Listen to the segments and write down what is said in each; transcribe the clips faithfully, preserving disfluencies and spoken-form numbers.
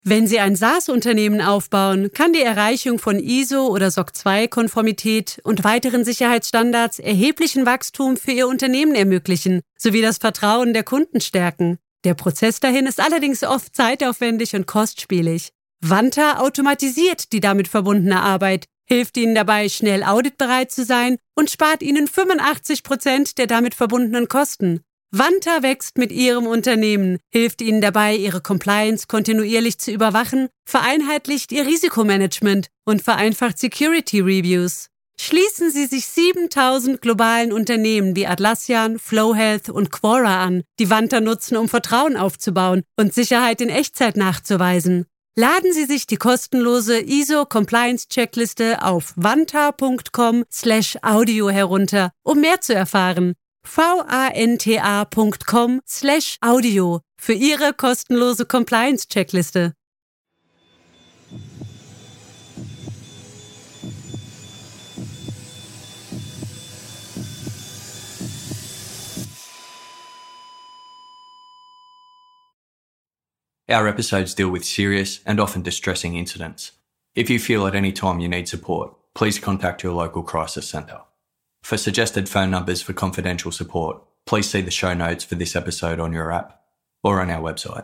Wenn Sie ein SaaS-Unternehmen aufbauen, kann die Erreichung von I S O oder S O C zwei Konformität und weiteren Sicherheitsstandards erheblichen Wachstum für Ihr Unternehmen ermöglichen, sowie das Vertrauen der Kunden stärken. Der Prozess dahin ist allerdings oft zeitaufwendig und kostspielig. Vanta automatisiert die damit verbundene Arbeit, hilft Ihnen dabei, schnell auditbereit zu sein und spart Ihnen fünfundachtzig Prozent der damit verbundenen Kosten. Vanta wächst mit Ihrem Unternehmen, hilft Ihnen dabei, Ihre Compliance kontinuierlich zu überwachen, vereinheitlicht Ihr Risikomanagement und vereinfacht Security Reviews. Schließen Sie sich siebentausend globalen Unternehmen wie Atlassian, FlowHealth und Quora an, die Vanta nutzen, um Vertrauen aufzubauen und Sicherheit in Echtzeit nachzuweisen. Laden Sie sich die kostenlose I S O-Compliance-Checkliste auf vanta.com slash audio herunter, um mehr zu erfahren. vanta.com slash audio für Ihre kostenlose Compliance-Checkliste. Our episodes deal with serious and often distressing incidents. If you feel at any time you need support, please contact your local crisis centre. For suggested phone numbers for confidential support, please see the show notes for this episode on your app or on our website.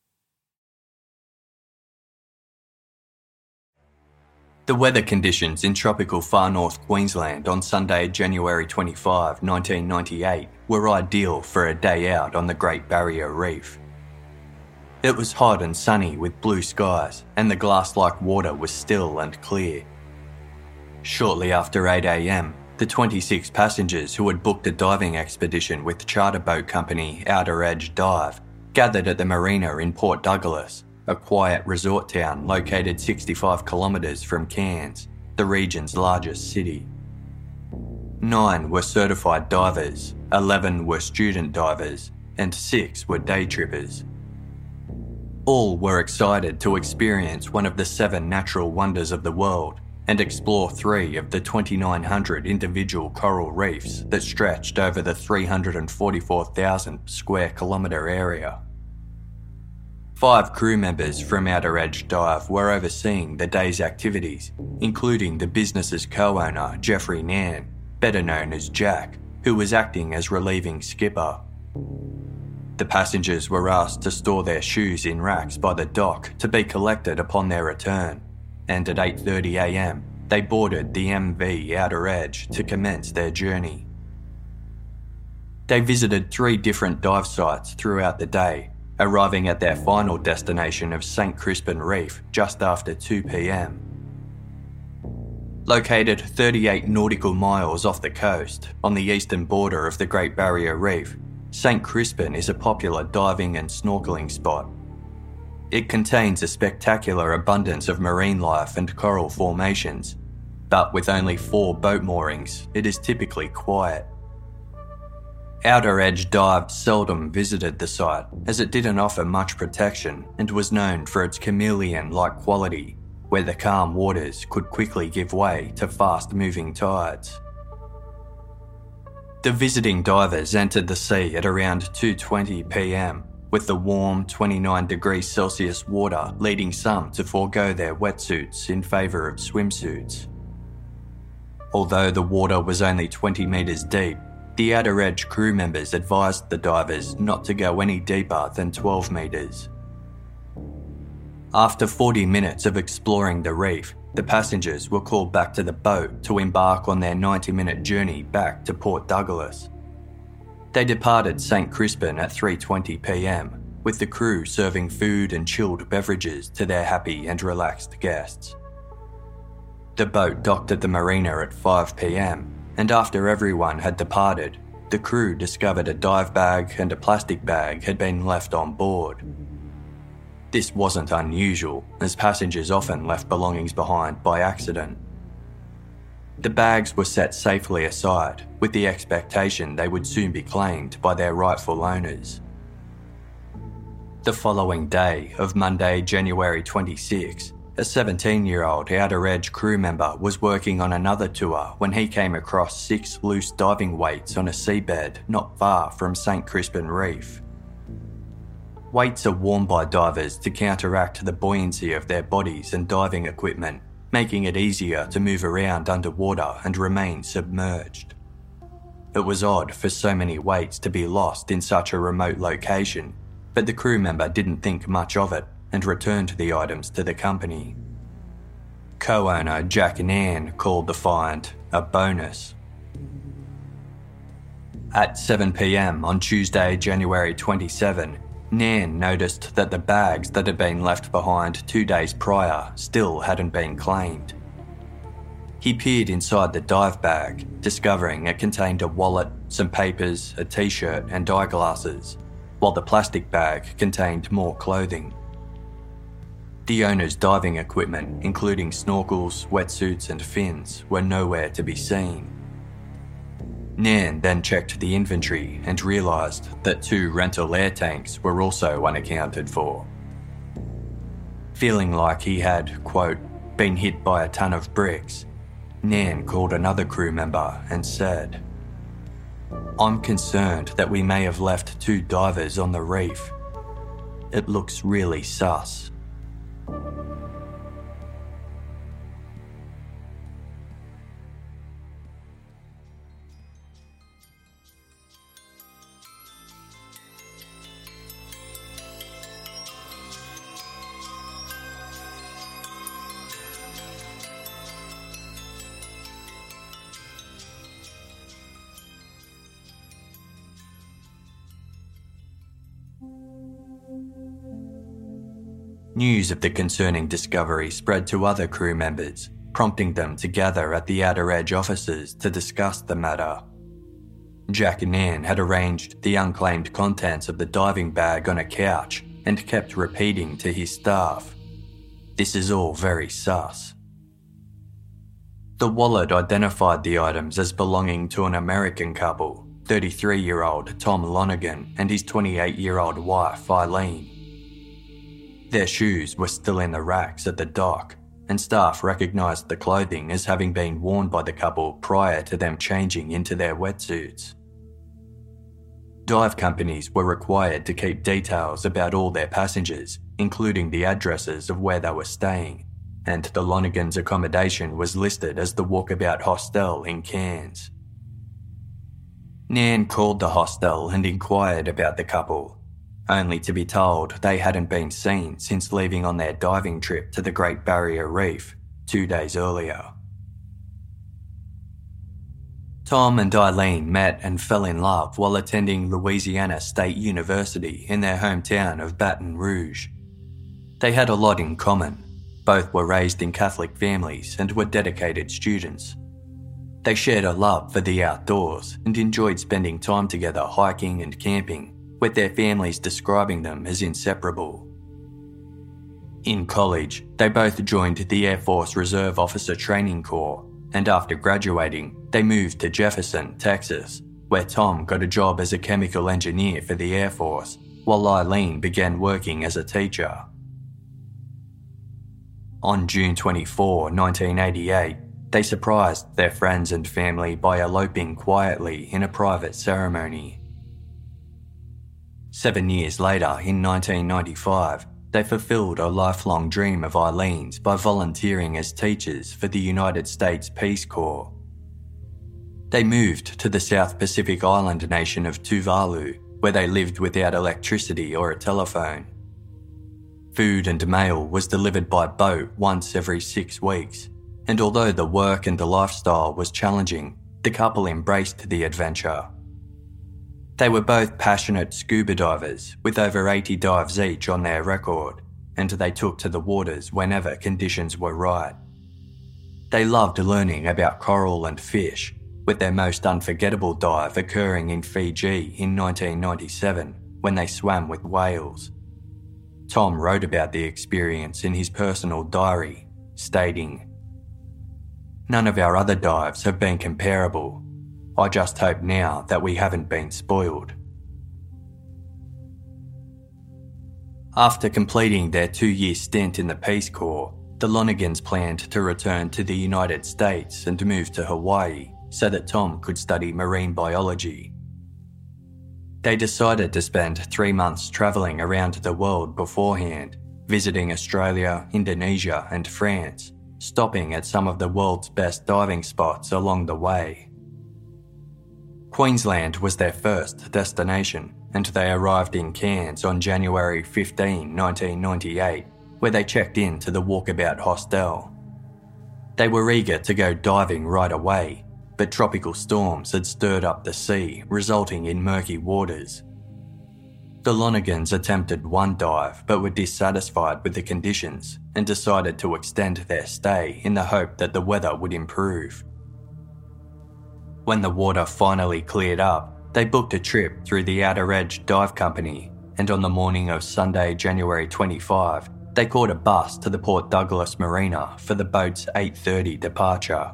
The weather conditions in tropical far north Queensland on Sunday, January twenty-fifth, nineteen ninety-eight were ideal for a day out on the Great Barrier Reef. It was hot and sunny with blue skies, and the glass-like water was still and clear. Shortly after eight a.m, the twenty-six passengers who had booked a diving expedition with charter boat company Outer Edge Dive gathered at the marina in Port Douglas, a quiet resort town located sixty-five kilometres from Cairns, the region's largest city. Nine were certified divers, eleven were student divers, and six were day trippers. All were excited to experience one of the seven natural wonders of the world and explore three of the twenty-nine hundred individual coral reefs that stretched over the three hundred forty-four thousand square kilometre area. Five crew members from Outer Edge Dive were overseeing the day's activities, including the business's co-owner, Jeffrey Nan, better known as Jack, who was acting as relieving skipper. The passengers were asked to store their shoes in racks by the dock to be collected upon their return, and at eight thirty a.m, they boarded the M V Outer Edge to commence their journey. They visited three different dive sites throughout the day, arriving at their final destination of Saint Crispin Reef just after two p.m. Located thirty-eight nautical miles off the coast, on the eastern border of the Great Barrier Reef, Saint Crispin is a popular diving and snorkelling spot. It contains a spectacular abundance of marine life and coral formations, but with only four boat moorings, it is typically quiet. Outer Edge Dive seldom visited the site, as it didn't offer much protection and was known for its chameleon-like quality, where the calm waters could quickly give way to fast-moving tides. The visiting divers entered the sea at around two twenty p.m, with the warm twenty-nine degrees Celsius water leading some to forego their wetsuits in favour of swimsuits. Although the water was only twenty metres deep, the Outer Edge crew members advised the divers not to go any deeper than twelve metres. After forty minutes of exploring the reef, the passengers were called back to the boat to embark on their ninety-minute journey back to Port Douglas. They departed Saint Crispin at three twenty p.m, with the crew serving food and chilled beverages to their happy and relaxed guests. The boat docked at the marina at five p.m, and after everyone had departed, the crew discovered a dive bag and a plastic bag had been left on board. This wasn't unusual, as passengers often left belongings behind by accident. The bags were set safely aside, with the expectation they would soon be claimed by their rightful owners. The following day of Monday, January twenty-sixth, a seventeen-year-old Outer Edge crew member was working on another tour when he came across six loose diving weights on a seabed not far from Saint Crispin Reef. Weights are worn by divers to counteract the buoyancy of their bodies and diving equipment, making it easier to move around underwater and remain submerged. It was odd for so many weights to be lost in such a remote location, but the crew member didn't think much of it and returned the items to the company. Co-owner Jack Nairn called the find a bonus. At seven p.m. on Tuesday, January twenty-seventh, Nairn noticed that the bags that had been left behind two days prior still hadn't been claimed. He peered inside the dive bag, discovering it contained a wallet, some papers, a t-shirt and eyeglasses, while the plastic bag contained more clothing. The owner's diving equipment, including snorkels, wetsuits and fins, were nowhere to be seen. Nairn then checked the inventory and realised that two rental air tanks were also unaccounted for. Feeling like he had, quote, been hit by a ton of bricks, Nairn called another crew member and said, "I'm concerned that we may have left two divers on the reef. It looks really sus." News of the concerning discovery spread to other crew members, prompting them to gather at the Outer Edge offices to discuss the matter. Jack Nairn had arranged the unclaimed contents of the diving bag on a couch and kept repeating to his staff, "This is all very sus." The wallet identified the items as belonging to an American couple, thirty-three-year-old Tom Lonergan and his twenty-eight-year-old wife Eileen. Their shoes were still in the racks at the dock, and staff recognised the clothing as having been worn by the couple prior to them changing into their wetsuits. Dive companies were required to keep details about all their passengers, including the addresses of where they were staying, and the Lonergans' accommodation was listed as the Walkabout Hostel in Cairns. Nairn called the hostel and inquired about the couple, only to be told they hadn't been seen since leaving on their diving trip to the Great Barrier Reef two days earlier. Tom and Eileen met and fell in love while attending Louisiana State University in their hometown of Baton Rouge. They had a lot in common. Both were raised in Catholic families and were dedicated students. They shared a love for the outdoors and enjoyed spending time together hiking and camping, with their families describing them as inseparable. In college, they both joined the Air Force Reserve Officer Training Corps, and after graduating, they moved to Jefferson, Texas, where Tom got a job as a chemical engineer for the Air Force, while Eileen began working as a teacher. On June twenty-fourth, nineteen eighty-eight, they surprised their friends and family by eloping quietly in a private ceremony. Seven years later, in nineteen ninety-five, they fulfilled a lifelong dream of Eileen's by volunteering as teachers for the United States Peace Corps. They moved to the South Pacific island nation of Tuvalu, where they lived without electricity or a telephone. Food and mail was delivered by boat once every six weeks, and although the work and the lifestyle was challenging, the couple embraced the adventure. They were both passionate scuba divers, with over eighty dives each on their record, and they took to the waters whenever conditions were right. They loved learning about coral and fish, with their most unforgettable dive occurring in Fiji in nineteen ninety-seven, when they swam with whales. Tom wrote about the experience in his personal diary, stating, "None of our other dives have been comparable. I just hope now that we haven't been spoiled." After completing their two-year stint in the Peace Corps, the Lonergans planned to return to the United States and move to Hawaii so that Tom could study marine biology. They decided to spend three months travelling around the world beforehand, visiting Australia, Indonesia and France, stopping at some of the world's best diving spots along the way. Queensland was their first destination, and they arrived in Cairns on January fifteenth, nineteen ninety-eight, where they checked in to the Walkabout Hostel. They were eager to go diving right away, but tropical storms had stirred up the sea, resulting in murky waters. The Lonergans attempted one dive but were dissatisfied with the conditions and decided to extend their stay in the hope that the weather would improve. When the water finally cleared up, they booked a trip through the Outer Edge Dive Company, and on the morning of Sunday, January twenty-fifth, they caught a bus to the Port Douglas Marina for the boat's eight thirty departure.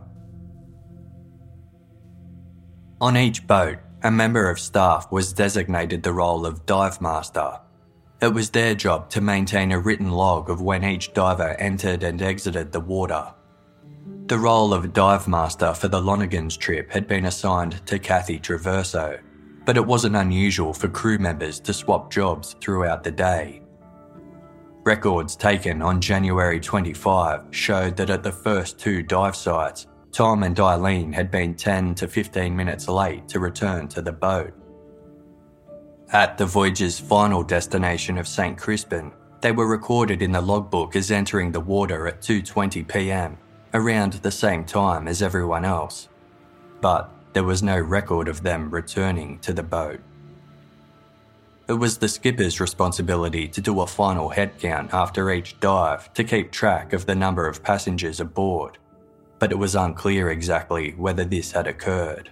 On each boat, a member of staff was designated the role of dive master. It was their job to maintain a written log of when each diver entered and exited the water. The role of dive master for the Lonergans trip had been assigned to Kathy Traverso, but it wasn't unusual for crew members to swap jobs throughout the day. Records taken on January twenty-fifth showed that at the first two dive sites, Tom and Eileen had been ten to fifteen minutes late to return to the boat. At the voyage's final destination of Saint Crispin, they were recorded in the logbook as entering the water at two twenty p m, around the same time as everyone else. But there was no record of them returning to the boat. It was the skipper's responsibility to do a final head count after each dive to keep track of the number of passengers aboard, but it was unclear exactly whether this had occurred.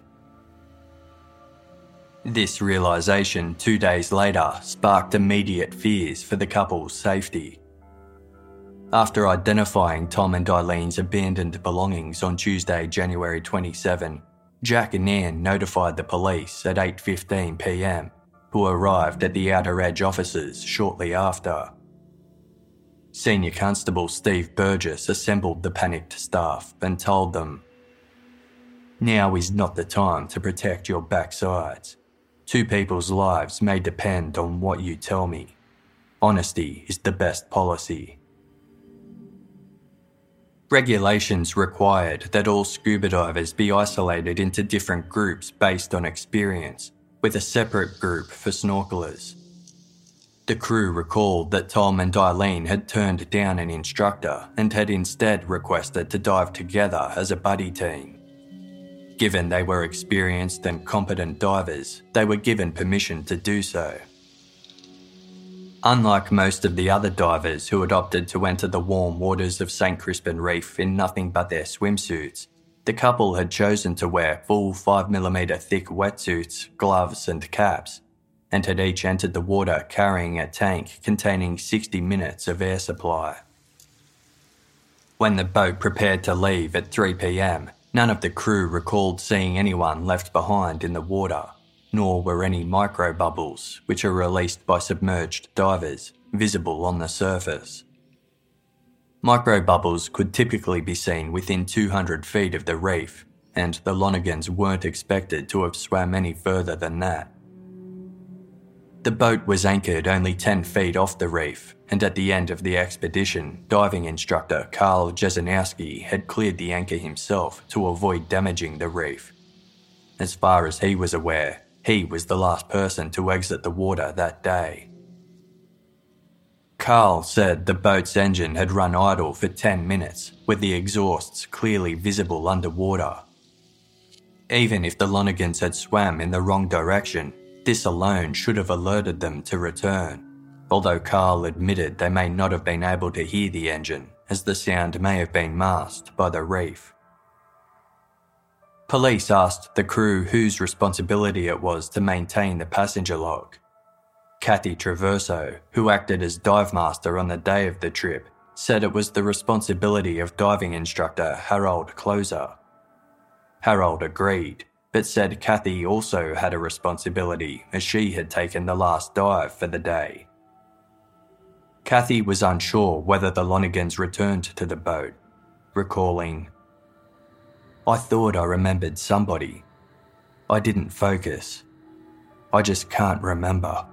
This realisation two days later sparked immediate fears for the couple's safety. After identifying Tom and Eileen's abandoned belongings on Tuesday, January twenty-seventh, Jack and Ann notified the police at eight fifteen p m, who arrived at the Outer Edge offices shortly after. Senior Constable Steve Burgess assembled the panicked staff and told them, "Now is not the time to protect your backsides. Two people's lives may depend on what you tell me. Honesty is the best policy." Regulations required that all scuba divers be isolated into different groups based on experience, with a separate group for snorkelers. The crew recalled that Tom and Eileen had turned down an instructor and had instead requested to dive together as a buddy team. Given they were experienced and competent divers, they were given permission to do so. Unlike most of the other divers who had opted to enter the warm waters of Saint Crispin Reef in nothing but their swimsuits, the couple had chosen to wear full five millimeter thick wetsuits, gloves and caps, and had each entered the water carrying a tank containing sixty minutes of air supply. When the boat prepared to leave at three p m, none of the crew recalled seeing anyone left behind in the water, nor were any microbubbles, which are released by submerged divers, visible on the surface. Microbubbles could typically be seen within two hundred feet of the reef, and the Lonergans weren't expected to have swam any further than that. The boat was anchored only ten feet off the reef, and at the end of the expedition, diving instructor Carl Jesenowski had cleared the anchor himself to avoid damaging the reef. As far as he was aware, he was the last person to exit the water that day. Carl said the boat's engine had run idle for ten minutes, with the exhausts clearly visible underwater. Even if the Lonergans had swam in the wrong direction, this alone should have alerted them to return, although Carl admitted they may not have been able to hear the engine, as the sound may have been masked by the reef. Police asked the crew whose responsibility it was to maintain the passenger log. Kathy Traverso, who acted as dive master on the day of the trip, said it was the responsibility of diving instructor Harold Closer. Harold agreed, but said Kathy also had a responsibility as she had taken the last dive for the day. Kathy was unsure whether the Lonergans returned to the boat, recalling, "I thought I remembered somebody. I didn't focus. I just can't remember.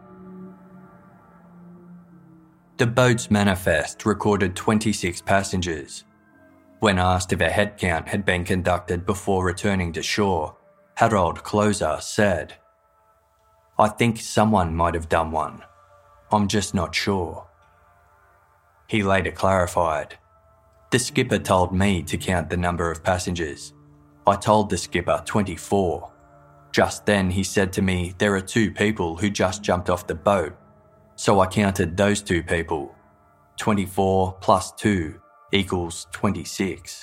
The boat's manifest recorded twenty-six passengers. When asked if a head count had been conducted before returning to shore, Harold Closer said, "I think someone might have done one. I'm just not sure." He later clarified, "The skipper told me to count the number of passengers. I told the skipper twenty-four. Just then he said to me there are two people who just jumped off the boat. So I counted those two people. twenty-four plus two equals twenty-six.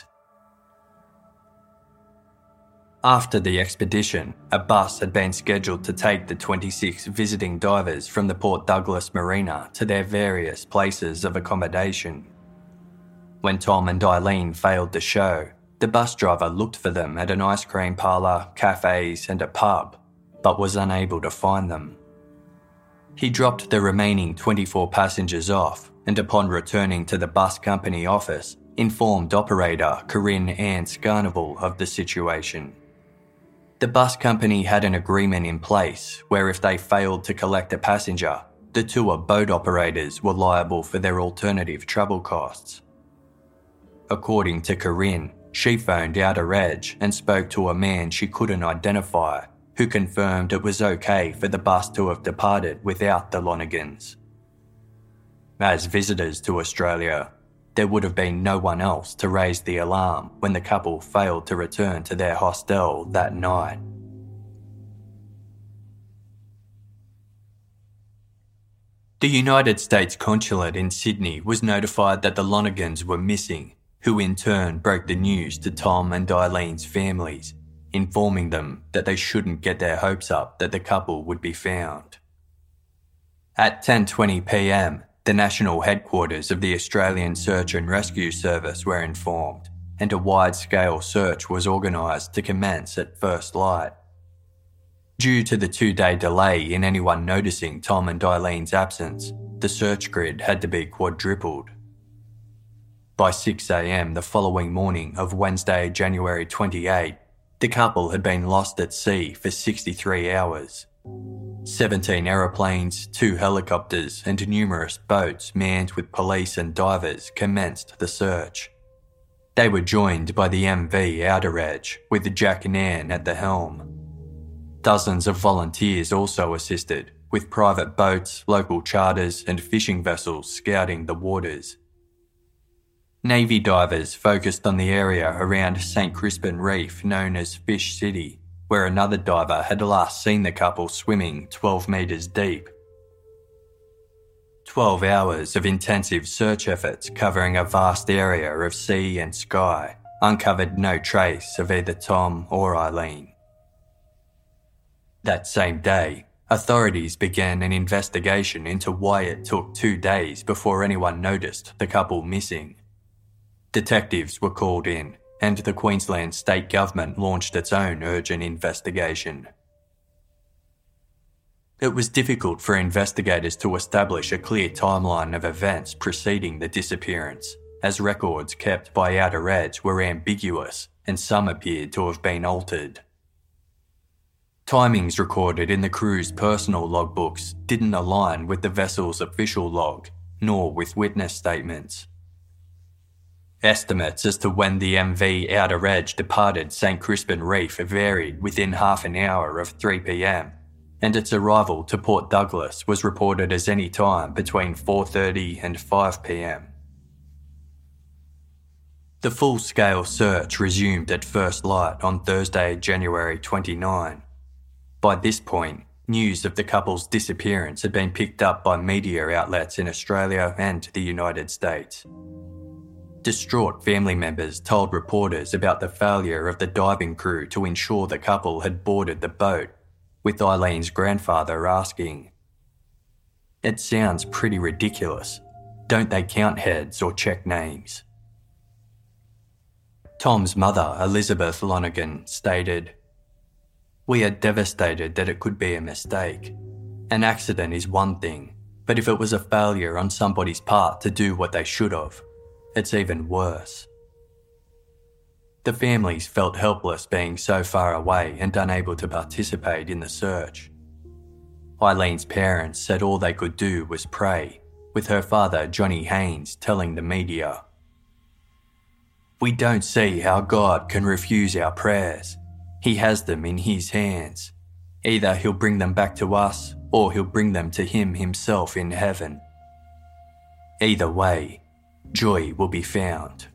After the expedition, a bus had been scheduled to take the twenty-six visiting divers from the Port Douglas Marina to their various places of accommodation. When Tom and Eileen failed to show, the bus driver looked for them at an ice cream parlour, cafes and a pub, but was unable to find them. He dropped the remaining twenty-four passengers off and upon returning to the bus company office, informed operator Corinne Ann Scarnival of the situation. The bus company had an agreement in place where if they failed to collect a passenger, the tour boat operators were liable for their alternative travel costs. According to Corinne, she phoned Outer Edge and spoke to a man she couldn't identify, who confirmed it was okay for the bus to have departed without the Lonegans. As visitors to Australia, there would have been no one else to raise the alarm when the couple failed to return to their hostel that night. The United States Consulate in Sydney was notified that the Lonegans were missing, who in turn broke the news to Tom and Eileen's families, informing them that they shouldn't get their hopes up that the couple would be found. At ten twenty p m, the national headquarters of the Australian Search and Rescue Service were informed, and a wide-scale search was organised to commence at first light. Due to the two-day delay in anyone noticing Tom and Eileen's absence, the search grid had to be quadrupled. By six a m the following morning of Wednesday, January twenty-eighth, the couple had been lost at sea for sixty-three hours. seventeen aeroplanes, two helicopters and numerous boats manned with police and divers commenced the search. They were joined by the M V Outer Edge, with Jack Nairn at the helm. Dozens of volunteers also assisted, with private boats, local charters and fishing vessels scouting the waters. Navy divers focused on the area around Saint Crispin Reef known as Fish City, where another diver had last seen the couple swimming twelve metres deep. Twelve hours of intensive search efforts covering a vast area of sea and sky uncovered no trace of either Tom or Eileen. That same day, authorities began an investigation into why it took two days before anyone noticed the couple missing. Detectives were called in, and the Queensland state government launched its own urgent investigation. It was difficult for investigators to establish a clear timeline of events preceding the disappearance, as records kept by Outer Edge were ambiguous and some appeared to have been altered. Timings recorded in the crew's personal logbooks didn't align with the vessel's official log, nor with witness statements. Estimates as to when the M V Outer Edge departed Saint Crispin Reef varied within half an hour of three p m, and its arrival to Port Douglas was reported as any time between four thirty and five p m. The full-scale search resumed at first light on Thursday, January twenty-ninth. By this point, news of the couple's disappearance had been picked up by media outlets in Australia and the United States. Distraught family members told reporters about the failure of the diving crew to ensure the couple had boarded the boat, with Eileen's grandfather asking, "It sounds pretty ridiculous. Don't they count heads or check names?" Tom's mother, Elizabeth Lonergan, stated, "We are devastated that it could be a mistake. An accident is one thing, but if it was a failure on somebody's part to do what they should have, it's even worse." The families felt helpless being so far away and unable to participate in the search. Eileen's parents said all they could do was pray, with her father Johnny Haynes telling the media, "We don't see how God can refuse our prayers. He has them in his hands. Either he'll bring them back to us or he'll bring them to him himself in heaven. Either way, joy will be found."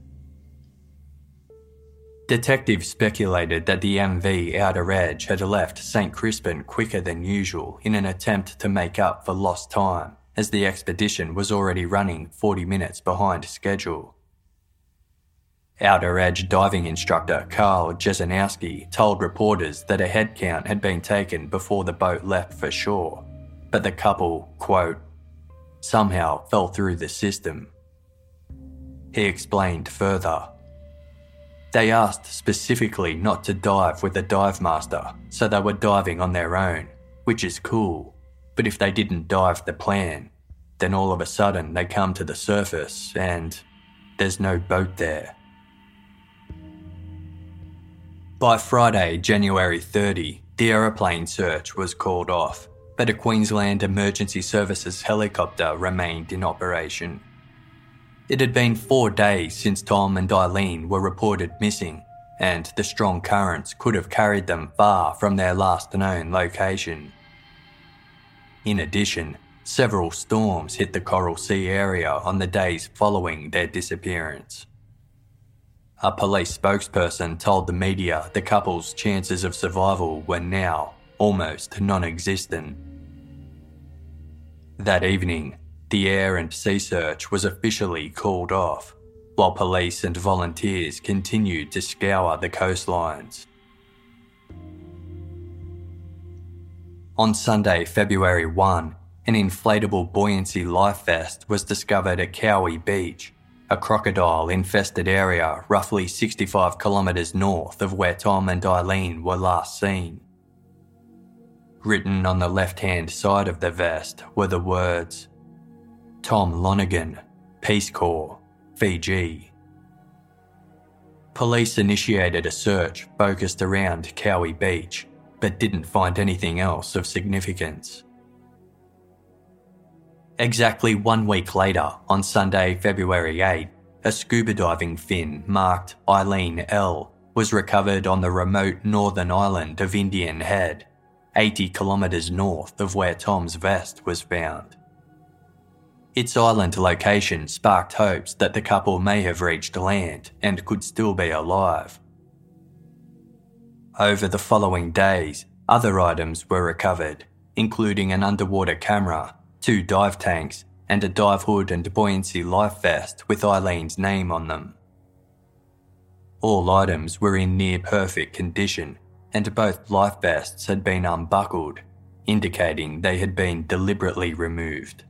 Detectives speculated that the M V Outer Edge had left Saint Crispin quicker than usual in an attempt to make up for lost time, as the expedition was already running forty minutes behind schedule. Outer Edge diving instructor Carl Jesenowski told reporters that a head count had been taken before the boat left for shore, but the couple, quote, "somehow fell through the system." He explained further, "They asked specifically not to dive with a dive master, so they were diving on their own, which is cool, but if they didn't dive the plan, then all of a sudden they come to the surface and there's no boat there." By Friday, January thirtieth, the aeroplane search was called off, but a Queensland Emergency Services helicopter remained in operation. It had been four days since Tom and Eileen were reported missing, and the strong currents could have carried them far from their last known location. In addition, several storms hit the Coral Sea area on the days following their disappearance. A police spokesperson told the media the couple's chances of survival were now almost non-existent. That evening, the air and sea search was officially called off, while police and volunteers continued to scour the coastlines. On Sunday, February first, an inflatable buoyancy life vest was discovered at Cowie Beach, a crocodile-infested area roughly sixty-five kilometres north of where Tom and Eileen were last seen. Written on the left-hand side of the vest were the words, "Tom Lonergan, Peace Corps, Fiji." Police initiated a search focused around Cowie Beach, but didn't find anything else of significance. Exactly one week later, on Sunday, February eighth, a scuba diving fin marked Eileen L was recovered on the remote northern island of Indian Head, eighty kilometres north of where Tom's vest was found. Its island location sparked hopes that the couple may have reached land and could still be alive. Over the following days, other items were recovered, including an underwater camera, two dive tanks, and a dive hood and buoyancy life vest with Eileen's name on them. All items were in near perfect condition, and both life vests had been unbuckled, indicating they had been deliberately removed.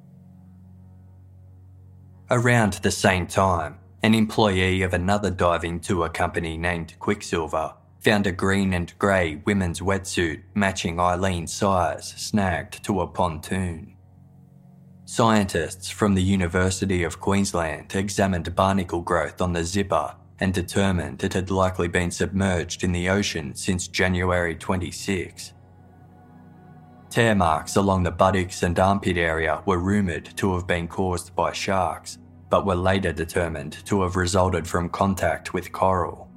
Around the same time, an employee of another diving tour company named Quicksilver found a green and grey women's wetsuit matching Eileen's size snagged to a pontoon. Scientists from the University of Queensland examined barnacle growth on the zipper and determined it had likely been submerged in the ocean since January twenty-sixth. Tear marks along the buttocks and armpit area were rumoured to have been caused by sharks, but were later determined to have resulted from contact with coral.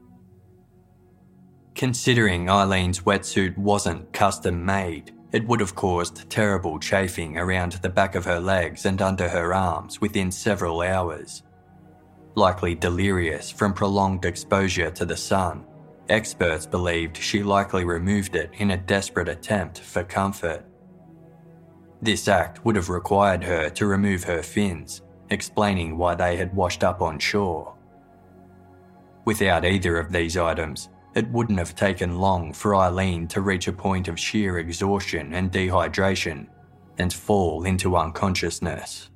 Considering Eileen's wetsuit wasn't custom made, it would have caused terrible chafing around the back of her legs and under her arms within several hours. Likely delirious from prolonged exposure to the sun, experts believed she likely removed it in a desperate attempt for comfort. This act would have required her to remove her fins, explaining why they had washed up on shore. Without either of these items, it wouldn't have taken long for Eileen to reach a point of sheer exhaustion and dehydration and fall into unconsciousness.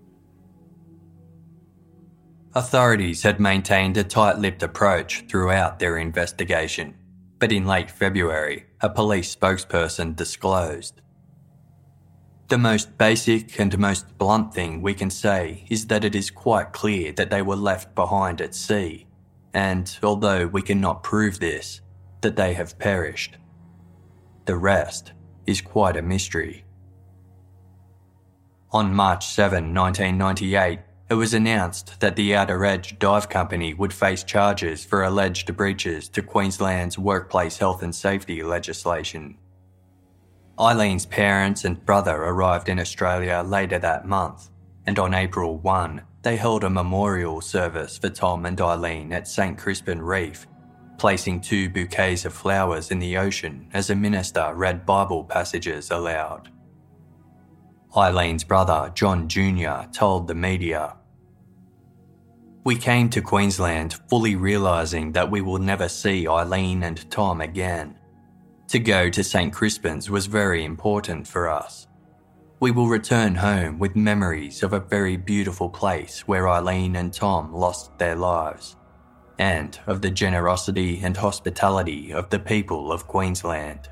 Authorities had maintained a tight-lipped approach throughout their investigation, but in late February, a police spokesperson disclosed, "The most basic and most blunt thing we can say is that it is quite clear that they were left behind at sea, and although we cannot prove this, that they have perished. The rest is quite a mystery. On March seventh, nineteen ninety-eight, it was announced that the Outer Edge Dive Company would face charges for alleged breaches to Queensland's workplace health and safety legislation. Eileen's parents and brother arrived in Australia later that month, and on April first, they held a memorial service for Tom and Eileen at Saint Crispin Reef, placing two bouquets of flowers in the ocean as a minister read Bible passages aloud. Eileen's brother, John Junior, told the media, "We came to Queensland fully realising that we will never see Eileen and Tom again. To go to Saint Crispin's was very important for us. We will return home with memories of a very beautiful place where Eileen and Tom lost their lives, and of the generosity and hospitality of the people of Queensland."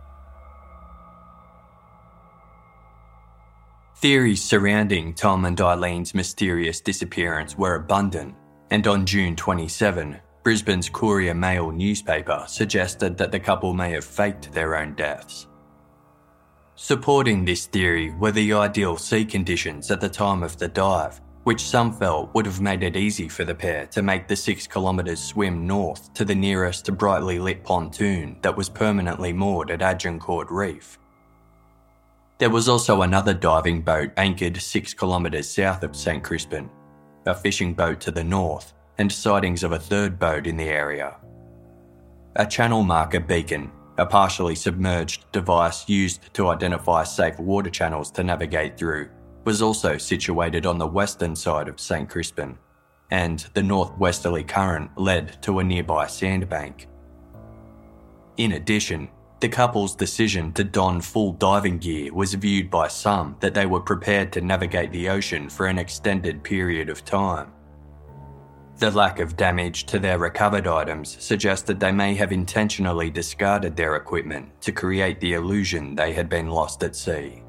Theories surrounding Tom and Eileen's mysterious disappearance were abundant, and on June twenty-seventh, Brisbane's Courier Mail newspaper suggested that the couple may have faked their own deaths. Supporting this theory were the ideal sea conditions at the time of the dive, which some felt would have made it easy for the pair to make the six kilometres swim north to the nearest brightly lit pontoon that was permanently moored at Agincourt Reef. There was also another diving boat anchored six kilometres south of Saint Crispin, a fishing boat to the north, and sightings of a third boat in the area. A channel marker beacon, a partially submerged device used to identify safe water channels to navigate through, was also situated on the western side of Saint Crispin, and the northwesterly current led to a nearby sandbank. In addition, the couple's decision to don full diving gear was viewed by some that they were prepared to navigate the ocean for an extended period of time. The lack of damage to their recovered items suggested they may have intentionally discarded their equipment to create the illusion they had been lost at sea.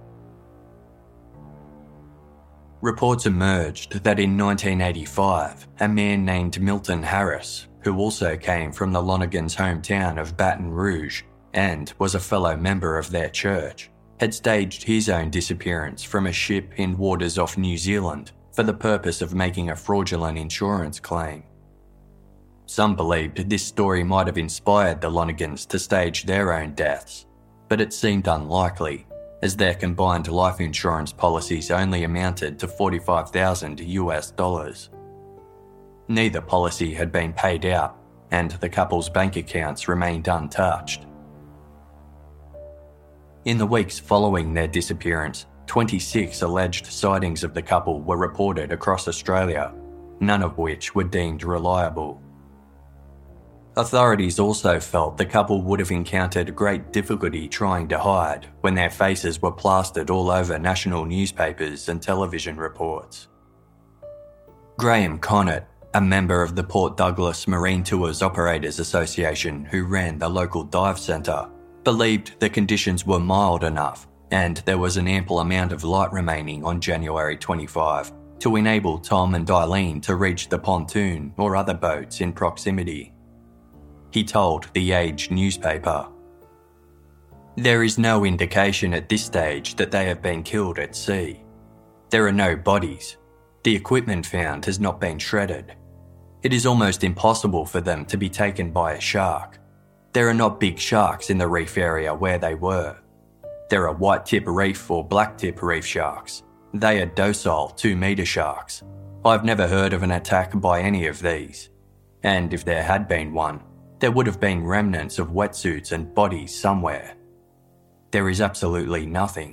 Reports emerged that in nineteen eighty-five, a man named Milton Harris, who also came from the Lonergans' hometown of Baton Rouge and was a fellow member of their church, had staged his own disappearance from a ship in waters off New Zealand for the purpose of making a fraudulent insurance claim. Some believed this story might have inspired the Lonergans to stage their own deaths, but it seemed unlikely, as their combined life insurance policies only amounted to forty-five thousand US dollars. Neither policy had been paid out, and the couple's bank accounts remained untouched. In the weeks following their disappearance, twenty-six alleged sightings of the couple were reported across Australia, none of which were deemed reliable. Authorities also felt the couple would have encountered great difficulty trying to hide when their faces were plastered all over national newspapers and television reports. Graham Connett, a member of the Port Douglas Marine Tours Operators Association who ran the local dive centre, believed the conditions were mild enough and there was an ample amount of light remaining on January twenty-fifth to enable Tom and Eileen to reach the pontoon or other boats in proximity. He told The Age newspaper, "There is no indication at this stage that they have been killed at sea. There are no bodies. The equipment found has not been shredded. It is almost impossible for them to be taken by a shark. There are not big sharks in the reef area where they were. There are white-tip reef or black-tip reef sharks. They are docile two-metre sharks. I've never heard of an attack by any of these. And if there had been one, there would have been remnants of wetsuits and bodies somewhere. There is absolutely nothing."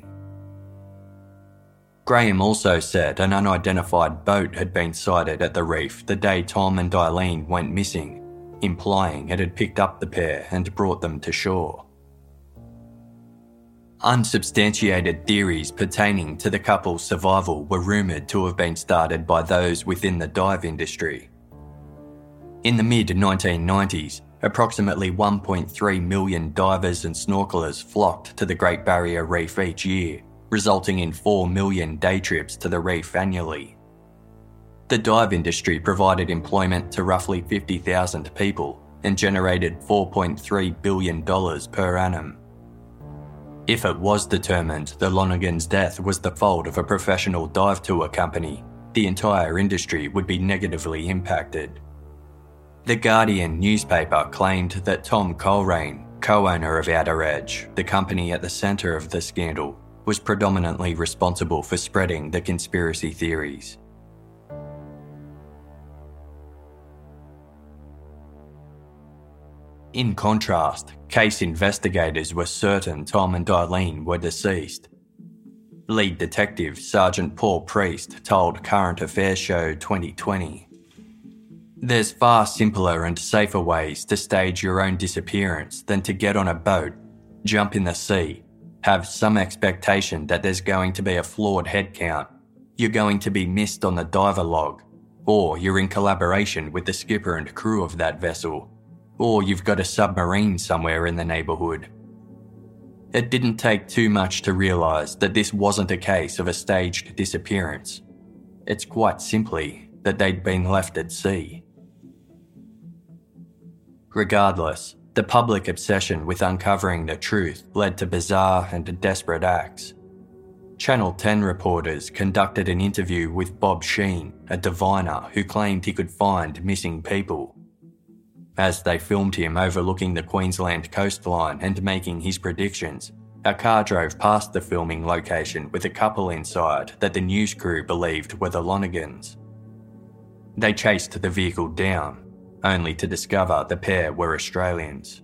Graham also said an unidentified boat had been sighted at the reef the day Tom and Eileen went missing, implying it had picked up the pair and brought them to shore. Unsubstantiated theories pertaining to the couple's survival were rumoured to have been started by those within the dive industry. In the mid nineteen nineties, approximately one point three million divers and snorkelers flocked to the Great Barrier Reef each year, resulting in four million day trips to the reef annually. The dive industry provided employment to roughly fifty thousand people and generated four point three billion dollars per annum. If it was determined the Lonergan's death was the fault of a professional dive tour company, the entire industry would be negatively impacted. The Guardian newspaper claimed that Tom Coleraine, co-owner of Outer Edge, the company at the centre of the scandal, was predominantly responsible for spreading the conspiracy theories. In contrast, case investigators were certain Tom and Eileen were deceased. Lead detective Sergeant Paul Priest told Current Affairs Show twenty twenty, "There's far simpler and safer ways to stage your own disappearance than to get on a boat, jump in the sea, have some expectation that there's going to be a flawed head count, you're going to be missed on the diver log, or you're in collaboration with the skipper and crew of that vessel, or you've got a submarine somewhere in the neighbourhood." It didn't take too much to realise that this wasn't a case of a staged disappearance. It's quite simply that they'd been left at sea. Regardless, the public obsession with uncovering the truth led to bizarre and desperate acts. Channel ten reporters conducted an interview with Bob Sheen, a diviner who claimed he could find missing people. As they filmed him overlooking the Queensland coastline and making his predictions, a car drove past the filming location with a couple inside that the news crew believed were the Lonergans. They chased the vehicle down, only to discover the pair were Australians.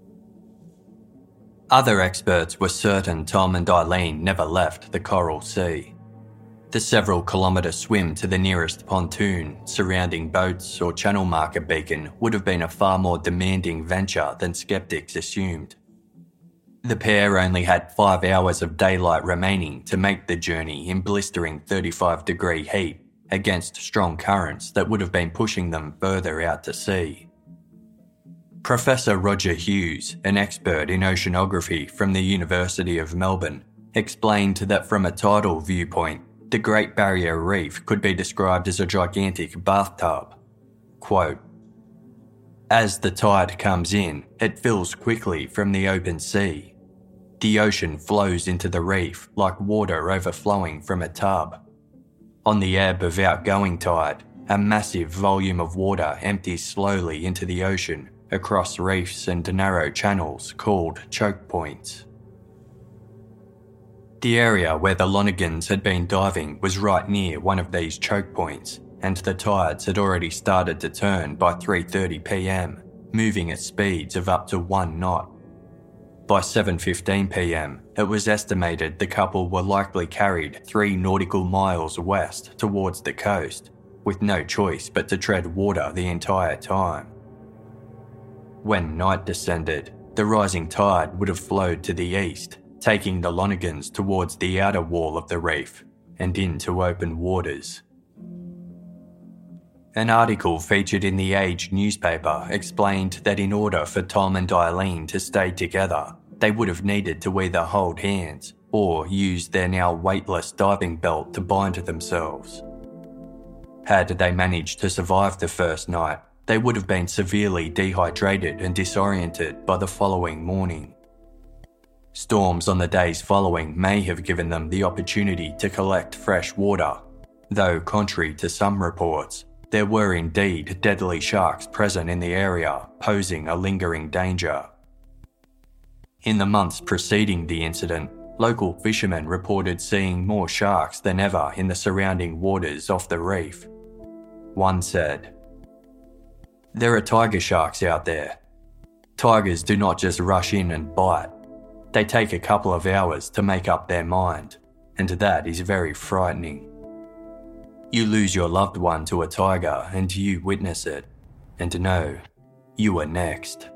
Other experts were certain Tom and Eileen never left the Coral Sea. The several kilometre swim to the nearest pontoon, surrounding boats or channel marker beacon would have been a far more demanding venture than skeptics assumed. The pair only had five hours of daylight remaining to make the journey in blistering thirty-five degree heat against strong currents that would have been pushing them further out to sea. Professor Roger Hughes, an expert in oceanography from the University of Melbourne, explained that from a tidal viewpoint, the Great Barrier Reef could be described as a gigantic bathtub. Quote, "As the tide comes in, it fills quickly from the open sea. The ocean flows into the reef like water overflowing from a tub. On the ebb of outgoing tide, a massive volume of water empties slowly into the ocean across reefs and narrow channels called choke points." The area where the Lonergans had been diving was right near one of these choke points, and the tides had already started to turn by three thirty p m, moving at speeds of up to one knot. By seven fifteen p m, it was estimated the couple were likely carried three nautical miles west towards the coast, with no choice but to tread water the entire time. When night descended, the rising tide would have flowed to the east, taking the Lonergans towards the outer wall of the reef and into open waters. An article featured in the Age newspaper explained that in order for Tom and Eileen to stay together, they would have needed to either hold hands or use their now weightless diving belt to bind themselves. Had they managed to survive the first night, they would have been severely dehydrated and disoriented by the following morning. Storms on the days following may have given them the opportunity to collect fresh water, though contrary to some reports, there were indeed deadly sharks present in the area, posing a lingering danger. In the months preceding the incident, local fishermen reported seeing more sharks than ever in the surrounding waters off the reef. One said, "There are tiger sharks out there. Tigers do not just rush in and bite. They take a couple of hours to make up their mind, and that is very frightening. You lose your loved one to a tiger and you witness it, and know you are next."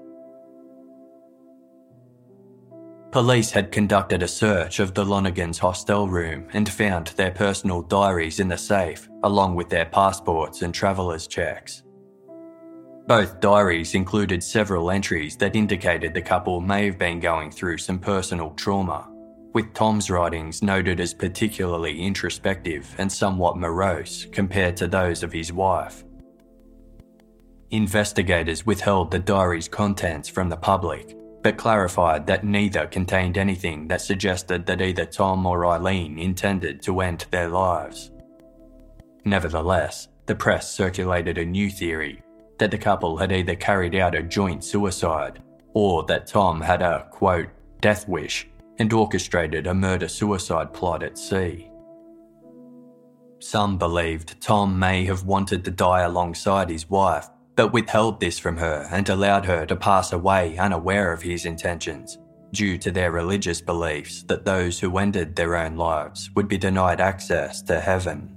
Police had conducted a search of the Lonergans' hostel room and found their personal diaries in the safe, along with their passports and travellers' checks. Both diaries included several entries that indicated the couple may have been going through some personal trauma, with Tom's writings noted as particularly introspective and somewhat morose compared to those of his wife. Investigators withheld the diary's contents from the public, but clarified that neither contained anything that suggested that either Tom or Eileen intended to end their lives. Nevertheless, the press circulated a new theory that the couple had either carried out a joint suicide or that Tom had a, quote, death wish and orchestrated a murder-suicide plot at sea. Some believed Tom may have wanted to die alongside his wife, but withheld this from her and allowed her to pass away unaware of his intentions, due to their religious beliefs that those who ended their own lives would be denied access to heaven.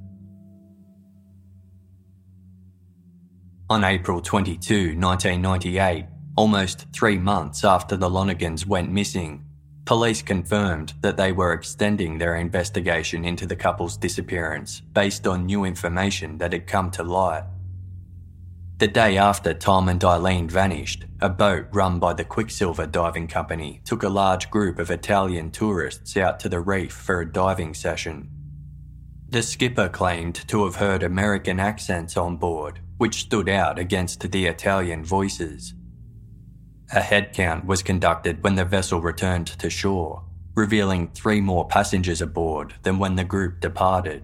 On April twenty-second, nineteen ninety-eight, almost three months after the Lonegans went missing, police confirmed that they were extending their investigation into the couple's disappearance based on new information that had come to light. The day after Tom and Eileen vanished, a boat run by the Quicksilver Diving Company took a large group of Italian tourists out to the reef for a diving session. The skipper claimed to have heard American accents on board, which stood out against the Italian voices. A head count was conducted when the vessel returned to shore, revealing three more passengers aboard than when the group departed.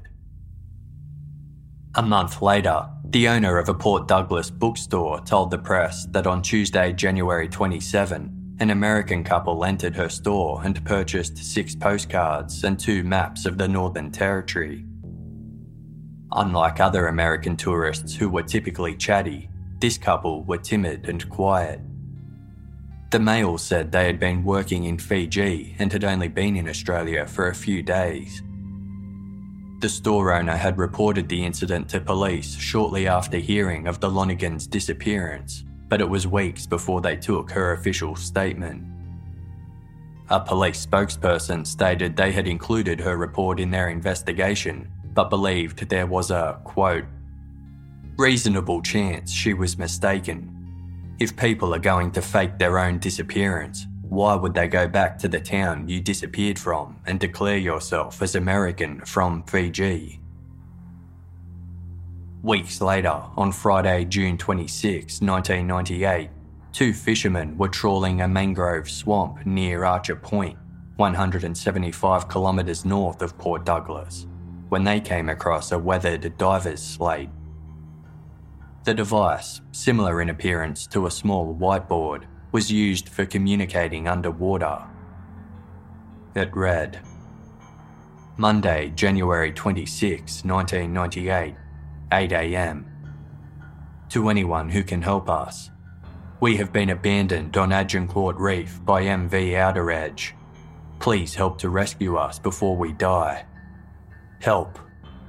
A month later, the owner of a Port Douglas bookstore told the press that on Tuesday, January twenty-seventh, an American couple entered her store and purchased six postcards and two maps of the Northern Territory. Unlike other American tourists who were typically chatty, this couple were timid and quiet. The male said they had been working in Fiji and had only been in Australia for a few days. The store owner had reported the incident to police shortly after hearing of the Lonegans' disappearance, but it was weeks before they took her official statement. A police spokesperson stated they had included her report in their investigation, but believed there was a, quote, reasonable chance she was mistaken. If people are going to fake their own disappearance, why would they go back to the town you disappeared from and declare yourself as American from Fiji? Weeks later, on Friday, June twenty-sixth, nineteen ninety-eight, two fishermen were trawling a mangrove swamp near Archer Point, one hundred seventy-five kilometres north of Port Douglas, when they came across a weathered diver's slate. The device, similar in appearance to a small whiteboard, was used for communicating underwater. It read, Monday, January twenty-sixth, nineteen ninety-eight, eight a.m. To anyone who can help us. We have been abandoned on Agincourt Reef by M V Outer Edge. Please help to rescue us before we die. Help.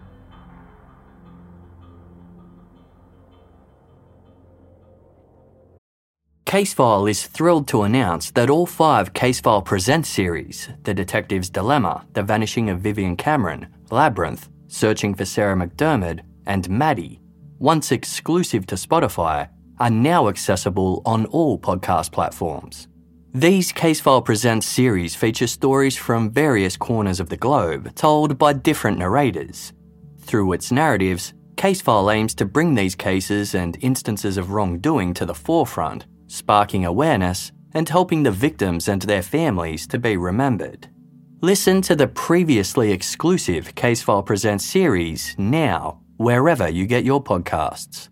Casefile is thrilled to announce that all five Casefile Presents series, The Detective's Dilemma, The Vanishing of Vivian Cameron, Labyrinth, Searching for Sarah McDermott, and Maddie, once exclusive to Spotify, are now accessible on all podcast platforms. These Casefile Presents series feature stories from various corners of the globe told by different narrators. Through its narratives, Casefile aims to bring these cases and instances of wrongdoing to the forefront, sparking awareness and helping the victims and their families to be remembered. Listen to the previously exclusive Casefile Presents series now, wherever you get your podcasts.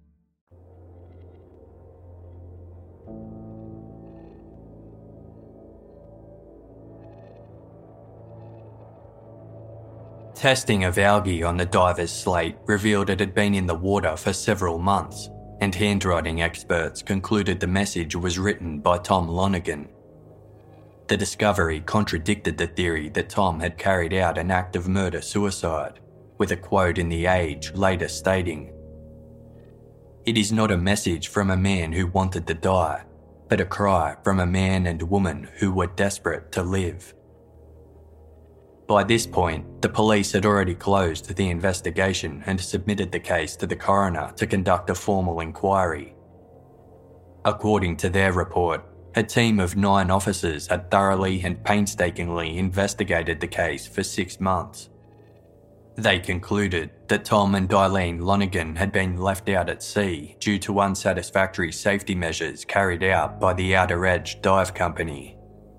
Testing of algae on the diver's slate revealed it had been in the water for several months, and handwriting experts concluded the message was written by Tom Lonegan. The discovery contradicted the theory that Tom had carried out an act of murder-suicide, with a quote in The Age later stating, "It is not a message from a man who wanted to die, but a cry from a man and woman who were desperate to live." By this point, the police had already closed the investigation and submitted the case to the coroner to conduct a formal inquiry. According to their report, a team of nine officers had thoroughly and painstakingly investigated the case for six months. They concluded that Tom and Eileen Lonergan had been left out at sea due to unsatisfactory safety measures carried out by the Outer Edge Dive Company.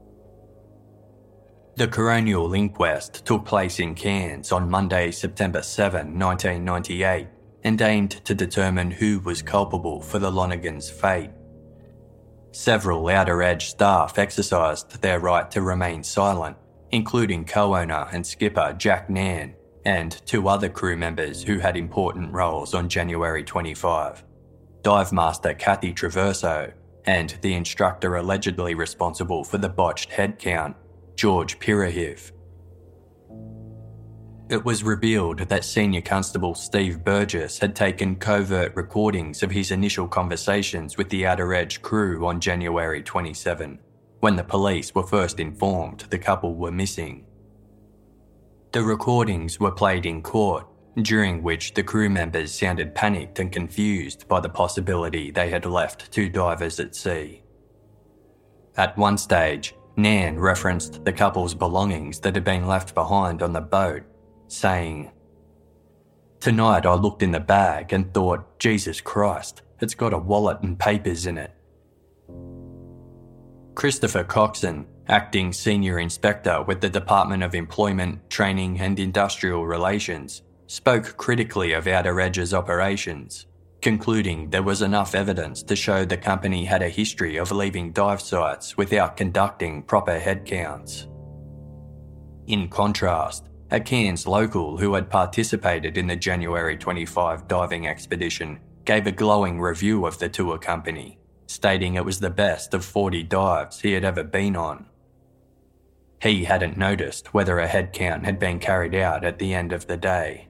The coronial inquest took place in Cairns on Monday, September seventh, nineteen ninety-eight, and aimed to determine who was culpable for the Lonergans' fate. Several Outer Edge staff exercised their right to remain silent, including co-owner and skipper Jack Nairn, and two other crew members who had important roles on January twenty-fifth, Dive Master Kathy Traverso and the instructor allegedly responsible for the botched head count, George Pirahiv. It was revealed that Senior Constable Steve Burgess had taken covert recordings of his initial conversations with the Outer Edge crew on January twenty-seventh, when the police were first informed the couple were missing. The recordings were played in court, during which the crew members sounded panicked and confused by the possibility they had left two divers at sea. At one stage, Nairn referenced the couple's belongings that had been left behind on the boat, saying, "Tonight I looked in the bag and thought, Jesus Christ, it's got a wallet and papers in it." Christopher Coxon, acting Senior Inspector with the Department of Employment, Training and Industrial Relations, spoke critically of Outer Edge's operations, concluding there was enough evidence to show the company had a history of leaving dive sites without conducting proper head counts. In contrast, a Cairns local who had participated in the January twenty-fifth diving expedition gave a glowing review of the tour company, stating it was the best of forty dives he had ever been on. He hadn't noticed whether a head count had been carried out at the end of the day.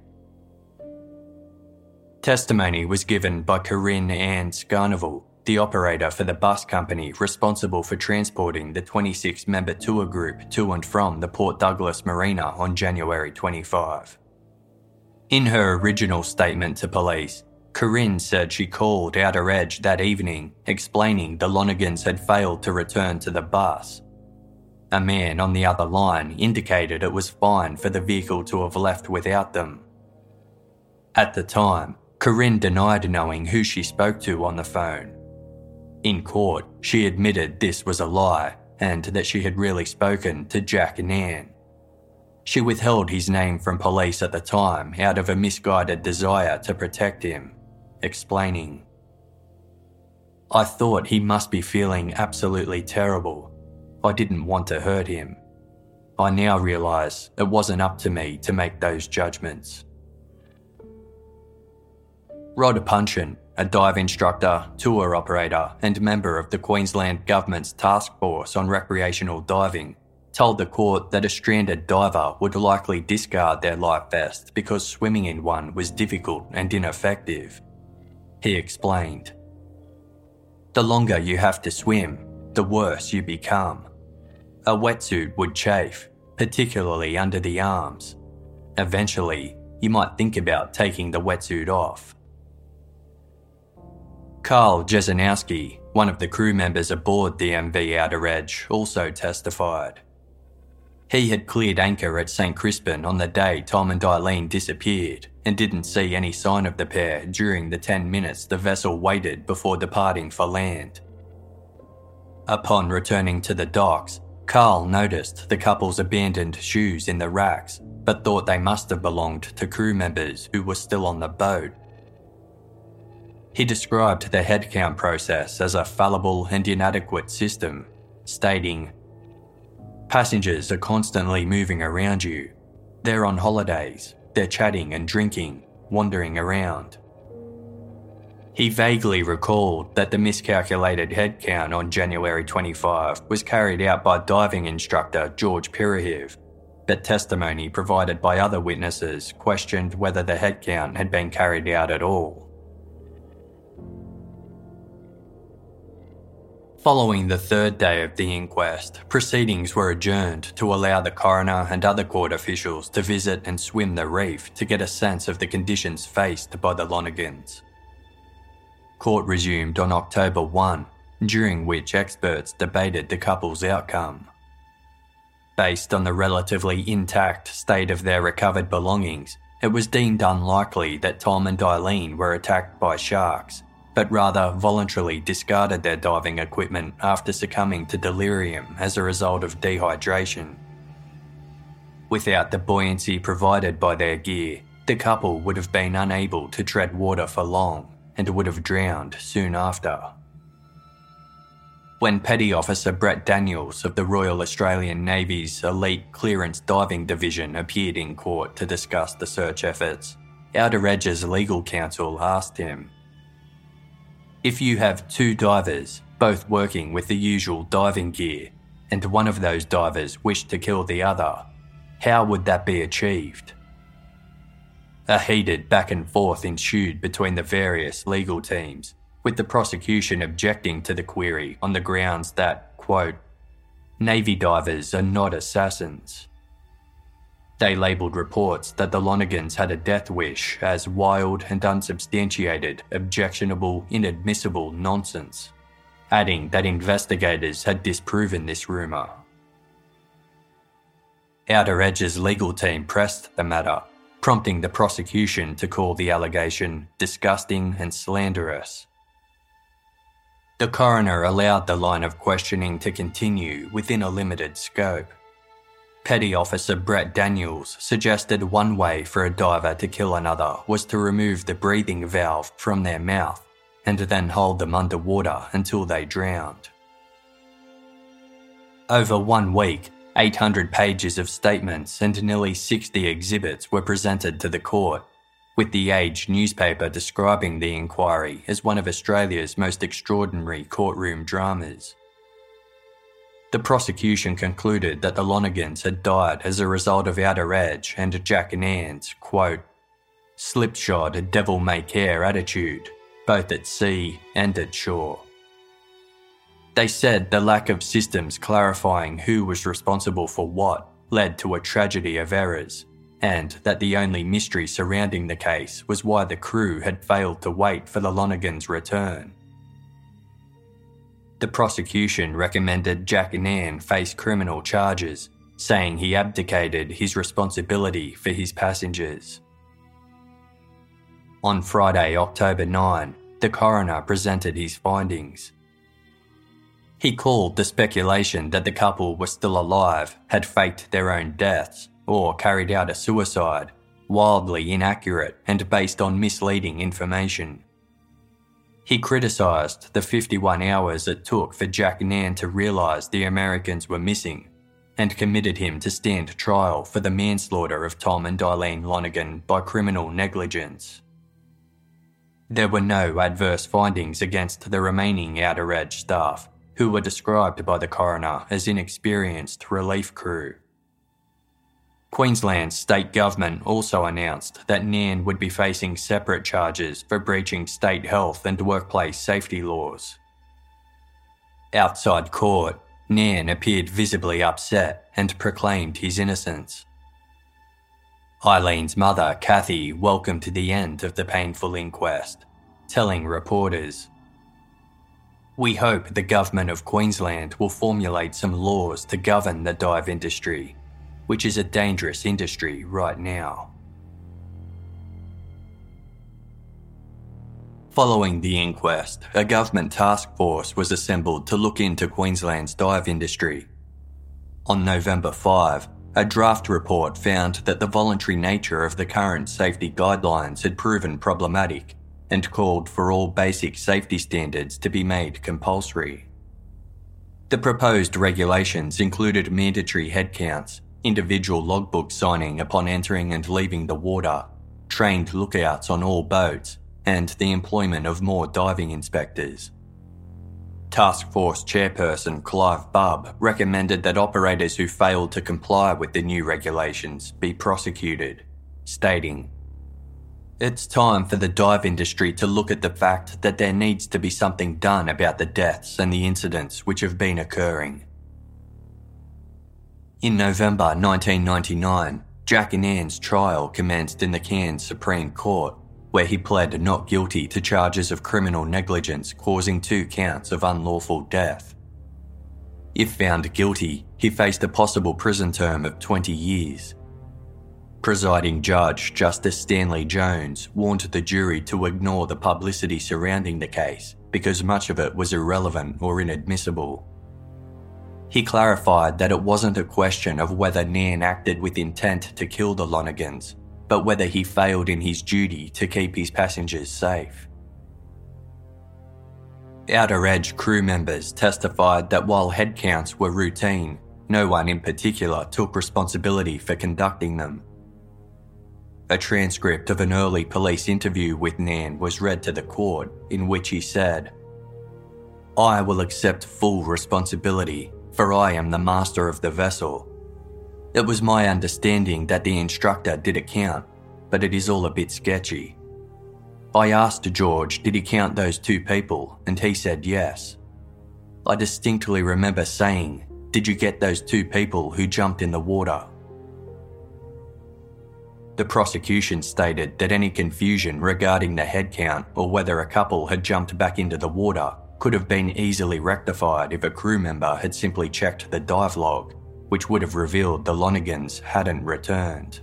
Testimony was given by Corinne Ann Scarnival, the operator for the bus company responsible for transporting the twenty-six member tour group to and from the Port Douglas Marina on January twenty-fifth. In her original statement to police, Corinne said she called Outer Edge that evening, explaining the Lonergans had failed to return to the bus. A man on the other line indicated it was fine for the vehicle to have left without them. At the time, Corinne denied knowing who she spoke to on the phone. In court, she admitted this was a lie and that she had really spoken to Jack Nairn. She withheld his name from police at the time out of a misguided desire to protect him, explaining, "I thought he must be feeling absolutely terrible. I didn't want to hurt him. I now realise it wasn't up to me to make those judgments." Rod Punchin, a dive instructor, tour operator and member of the Queensland Government's Task Force on Recreational Diving, told the court that a stranded diver would likely discard their life vest because swimming in one was difficult and ineffective. He explained, "The longer you have to swim, the worse you become. A wetsuit would chafe, particularly under the arms. Eventually, you might think about taking the wetsuit off." Carl Jesenowski, one of the crew members aboard the M V Outer Edge, also testified. He had cleared anchor at Saint Crispin on the day Tom and Eileen disappeared and didn't see any sign of the pair during the ten minutes the vessel waited before departing for land. Upon returning to the docks, Carl noticed the couple's abandoned shoes in the racks, but thought they must have belonged to crew members who were still on the boat. He described the head count process as a fallible and inadequate system, stating, "Passengers are constantly moving around you. They're on holidays, they're chatting and drinking, wandering around." He vaguely recalled that the miscalculated head count on January twenty-fifth was carried out by diving instructor George Pirahiv, but testimony provided by other witnesses questioned whether the head count had been carried out at all. Following the third day of the inquest, proceedings were adjourned to allow the coroner and other court officials to visit and swim the reef to get a sense of the conditions faced by the Lonergans. Court resumed on October first, during which experts debated the couple's outcome. Based on the relatively intact state of their recovered belongings it was deemed unlikely that Tom and Eileen were attacked by sharks, but rather voluntarily discarded their diving equipment after succumbing to delirium as a result of dehydration. Without the buoyancy provided by their gear, the couple would have been unable to tread water for long and would have drowned soon after. When Petty Officer Brett Daniels of the Royal Australian Navy's Elite Clearance Diving Division appeared in court to discuss the search efforts, Outer Edge's legal counsel asked him, "If you have two divers, both working with the usual diving gear, and one of those divers wished to kill the other, how would that be achieved?" A heated back and forth ensued between the various legal teams, with the prosecution objecting to the query on the grounds that, quote, "Navy divers are not assassins." They labelled reports that the Lonegans had a death wish as wild and unsubstantiated, objectionable, inadmissible nonsense, adding that investigators had disproven this rumour. Outer Edge's legal team pressed the matter, prompting the prosecution to call the allegation disgusting and slanderous. The coroner allowed the line of questioning to continue within a limited scope. Petty Officer Brett Daniels suggested one way for a diver to kill another was to remove the breathing valve from their mouth and then hold them underwater until they drowned. Over one week, eight hundred pages of statements and nearly sixty exhibits were presented to the court, with The Age newspaper describing the inquiry as one of Australia's most extraordinary courtroom dramas. The prosecution concluded that the Lonegans had died as a result of Outer Edge and Jack and Ann's, quote, "slipshod devil-may-care attitude, both at sea and at shore." They said the lack of systems clarifying who was responsible for what led to a tragedy of errors, and that the only mystery surrounding the case was why the crew had failed to wait for the Lonegans' return. The prosecution recommended Jack and Ann face criminal charges, saying he abdicated his responsibility for his passengers. On Friday, October ninth, the coroner presented his findings. He called the speculation that the couple were still alive, had faked their own deaths, or carried out a suicide, wildly inaccurate and based on misleading information. He criticised the fifty-one hours it took for Jack and Ann to realise the Americans were missing, and committed him to stand trial for the manslaughter of Tom and Eileen Lonegan by criminal negligence. There were no adverse findings against the remaining Outer Edge staff, who were described by the coroner as inexperienced relief crew. Queensland's state government also announced that Nan would be facing separate charges for breaching state health and workplace safety laws. Outside court, Nan appeared visibly upset and proclaimed his innocence. Eileen's mother, Kathy, welcomed the end of the painful inquest, telling reporters, "We hope the government of Queensland will formulate some laws to govern the dive industry, which is a dangerous industry right now." Following the inquest, a government task force was assembled to look into Queensland's dive industry. On November fifth, a draft report found that the voluntary nature of the current safety guidelines had proven problematic and called for all basic safety standards to be made compulsory. The proposed regulations included mandatory headcounts, individual logbook signing upon entering and leaving the water, trained lookouts on all boats, and the employment of more diving inspectors. Task Force Chairperson Clive Bubb recommended that operators who failed to comply with the new regulations be prosecuted, stating, "It's time for the dive industry to look at the fact that there needs to be something done about the deaths and the incidents which have been occurring." In November nineteen ninety-nine, Jack and Ann's trial commenced in the Cairns Supreme Court, where he pled not guilty to charges of criminal negligence causing two counts of unlawful death. If found guilty, he faced a possible prison term of twenty years. Presiding Judge Justice Stanley Jones warned the jury to ignore the publicity surrounding the case because much of it was irrelevant or inadmissible. He clarified that it wasn't a question of whether Nairn acted with intent to kill the Lonegans, but whether he failed in his duty to keep his passengers safe. Outer Edge crew members testified that while head counts were routine, no one in particular took responsibility for conducting them. A transcript of an early police interview with Nairn was read to the court, in which he said, "I will accept full responsibility, for I am the master of the vessel. It was my understanding that the instructor did a count, but it is all a bit sketchy. I asked George, did he count those two people, and he said yes. I distinctly remember saying, did you get those two people who jumped in the water?" The prosecution stated that any confusion regarding the head count or whether a couple had jumped back into the water could have been easily rectified if a crew member had simply checked the dive log, which would have revealed the Lonegans hadn't returned.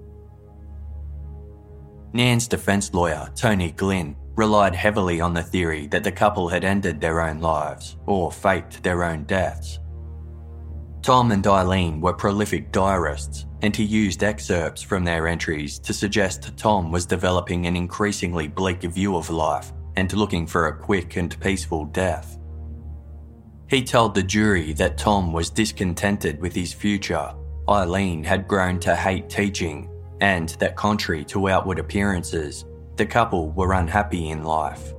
Nairn's defence lawyer, Tony Glynn, relied heavily on the theory that the couple had ended their own lives or faked their own deaths. Tom and Eileen were prolific diarists, and he used excerpts from their entries to suggest Tom was developing an increasingly bleak view of life and looking for a quick and peaceful death. He told the jury that Tom was discontented with his future, Eileen had grown to hate teaching, and that contrary to outward appearances, the couple were unhappy in life.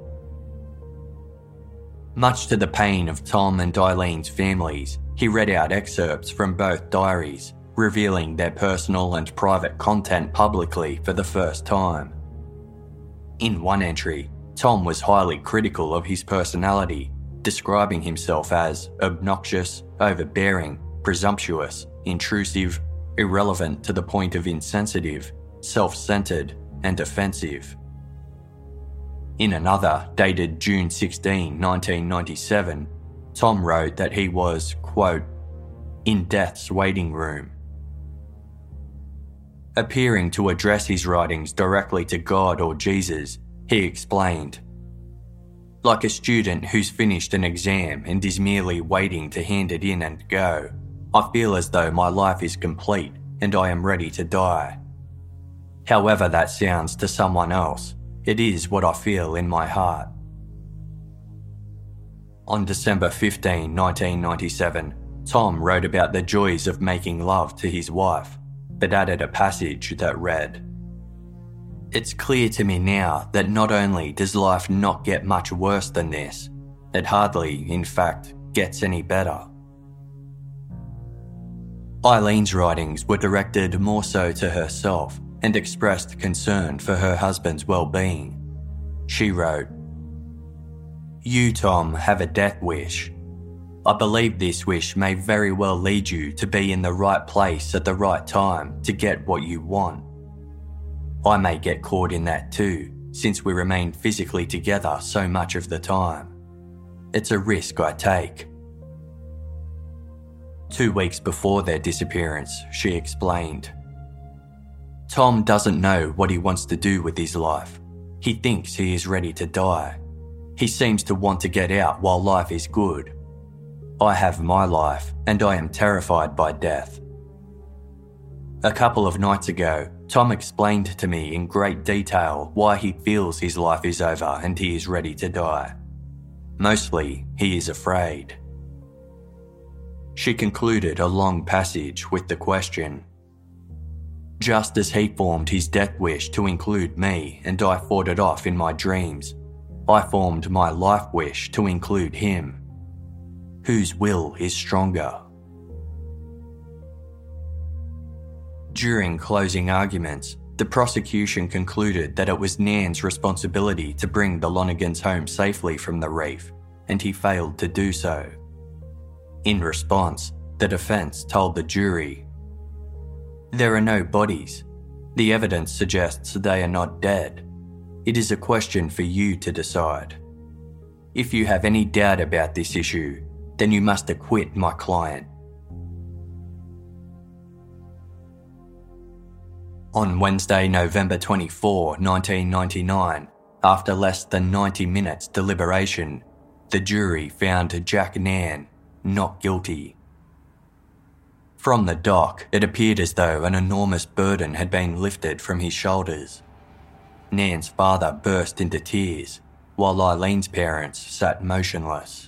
Much to the pain of Tom and Eileen's families, he read out excerpts from both diaries, revealing their personal and private content publicly for the first time. In one entry, Tom was highly critical of his personality, describing himself as obnoxious, overbearing, presumptuous, intrusive, irrelevant to the point of insensitive, self-centered, and offensive. In another, dated June sixteenth, nineteen ninety-seven, Tom wrote that he was, quote, in death's waiting room. Appearing to address his writings directly to God or Jesus, he explained, like a student who's finished an exam and is merely waiting to hand it in and go, I feel as though my life is complete and I am ready to die. However that sounds to someone else, it is what I feel in my heart. On December fifteenth, nineteen ninety-seven, Tom wrote about the joys of making love to his wife, but added a passage that read, "It's clear to me now that not only does life not get much worse than this, it hardly, in fact, gets any better." Eileen's writings were directed more so to herself and expressed concern for her husband's well-being. She wrote, "You, Tom, have a death wish. I believe this wish may very well lead you to be in the right place at the right time to get what you want. I may get caught in that too, since we remain physically together so much of the time. It's a risk I take." Two weeks before their disappearance, she explained, "Tom doesn't know what he wants to do with his life. He thinks he is ready to die. He seems to want to get out while life is good. I have my life, and I am terrified by death." A couple of nights ago, Tom explained to me in great detail why he feels his life is over and he is ready to die. Mostly, he is afraid. She concluded a long passage with the question, "Just as he formed his death wish to include me and I fought it off in my dreams, I formed my life wish to include him. Whose will is stronger?" During closing arguments, the prosecution concluded that it was Nairn's responsibility to bring the Lonegans home safely from the reef, and he failed to do so. In response, the defence told the jury, "There are no bodies. The evidence suggests they are not dead. It is a question for you to decide. If you have any doubt about this issue, then you must acquit my client." On Wednesday, November twenty-fourth, nineteen ninety-nine, after less than ninety minutes deliberation, the jury found Jack Nairn not guilty. From the dock, it appeared as though an enormous burden had been lifted from his shoulders. Nairn's father burst into tears, while Eileen's parents sat motionless.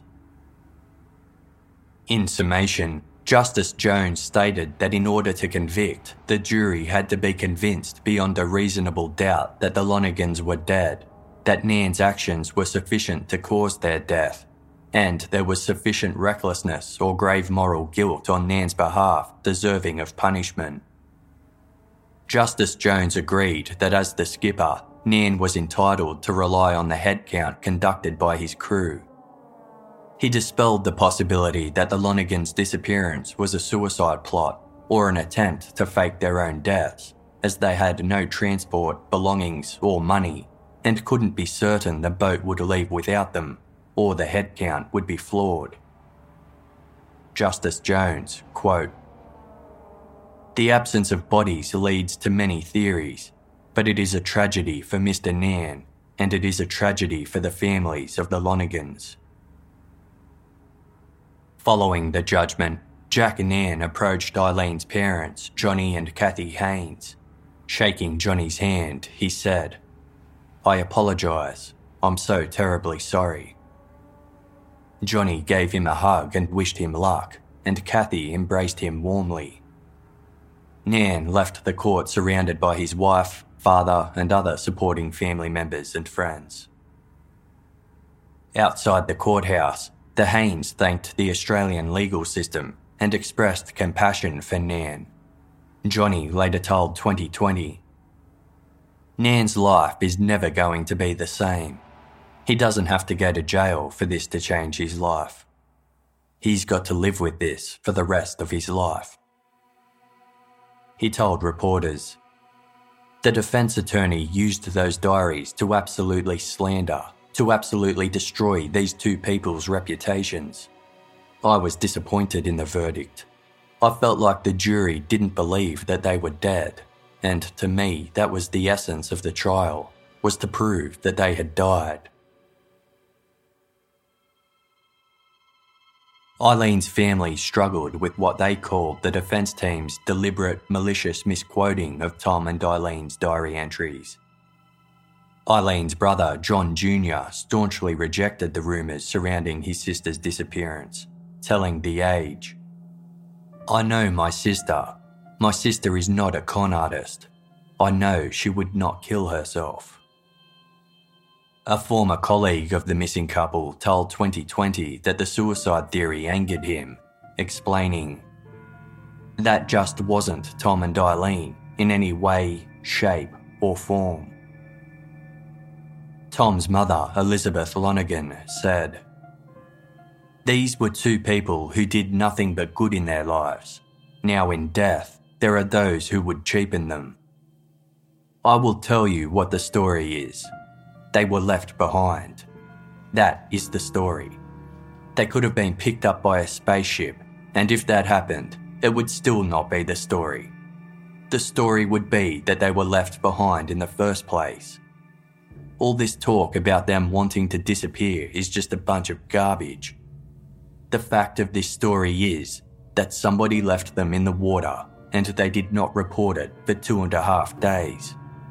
In summation, Justice Jones stated that in order to convict, the jury had to be convinced beyond a reasonable doubt that the Lonegans were dead, that Nairn's actions were sufficient to cause their death, and there was sufficient recklessness or grave moral guilt on Nairn's behalf deserving of punishment. Justice Jones agreed that as the skipper, Nairn was entitled to rely on the head count conducted by his crew. He dispelled the possibility that the Lonegans' disappearance was a suicide plot or an attempt to fake their own deaths, as they had no transport, belongings or money, and couldn't be certain the boat would leave without them, or the head count would be flawed. Justice Jones, quote, "The absence of bodies leads to many theories, but it is a tragedy for Mister Nairn, and it is a tragedy for the families of the Lonegans." Following the judgment, Jack Nairn approached Eileen's parents, Johnny and Kathy Haynes. Shaking Johnny's hand, he said, "I apologise. I'm so terribly sorry." Johnny gave him a hug and wished him luck, and Kathy embraced him warmly. Nairn left the court surrounded by his wife, father, and other supporting family members and friends. Outside the courthouse, the Haynes thanked the Australian legal system and expressed compassion for Nairn. Johnny later told twenty twenty, "Nairn's life is never going to be the same. He doesn't have to go to jail for this to change his life. He's got to live with this for the rest of his life." He told reporters, "The defence attorney used those diaries to absolutely slander, to absolutely destroy these two people's reputations. I was disappointed in the verdict. I felt like the jury didn't believe that they were dead, and to me that was the essence of the trial, was to prove that they had died." Eileen's family struggled with what they called the defence team's deliberate, malicious misquoting of Tom and Eileen's diary entries. Eileen's brother, John Junior, staunchly rejected the rumours surrounding his sister's disappearance, telling The Age, "I know my sister. My sister is not a con artist. I know she would not kill herself." A former colleague of the missing couple told twenty twenty that the suicide theory angered him, explaining, "That just wasn't Tom and Eileen in any way, shape or form." Tom's mother, Elizabeth Lonegan, said, "These were two people who did nothing but good in their lives. Now in death, there are those who would cheapen them. I will tell you what the story is. They were left behind. That is the story. They could have been picked up by a spaceship, and if that happened, it would still not be the story. The story would be that they were left behind in the first place. All this talk about them wanting to disappear is just a bunch of garbage. The fact of this story is that somebody left them in the water and they did not report it for two and a half days."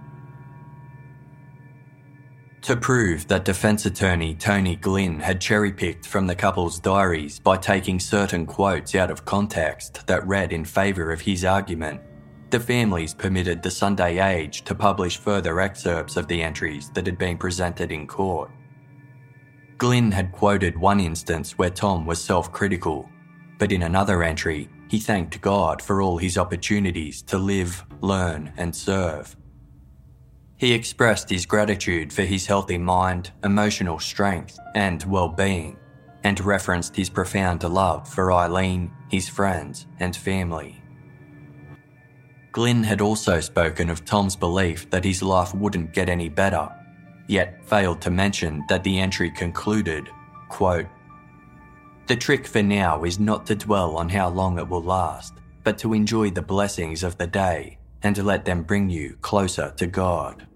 To prove that defence attorney Tony Glynn had cherry-picked from the couple's diaries by taking certain quotes out of context that read in favour of his argument, the families permitted the Sunday Age to publish further excerpts of the entries that had been presented in court. Glynn had quoted one instance where Tom was self-critical, but in another entry, he thanked God for all his opportunities to live, learn and serve. He expressed his gratitude for his healthy mind, emotional strength and well-being, and referenced his profound love for Eileen, his friends and family. Glynn had also spoken of Tom's belief that his life wouldn't get any better, yet failed to mention that the entry concluded, quote, "The trick for now is not to dwell on how long it will last, but to enjoy the blessings of the day and let them bring you closer to God.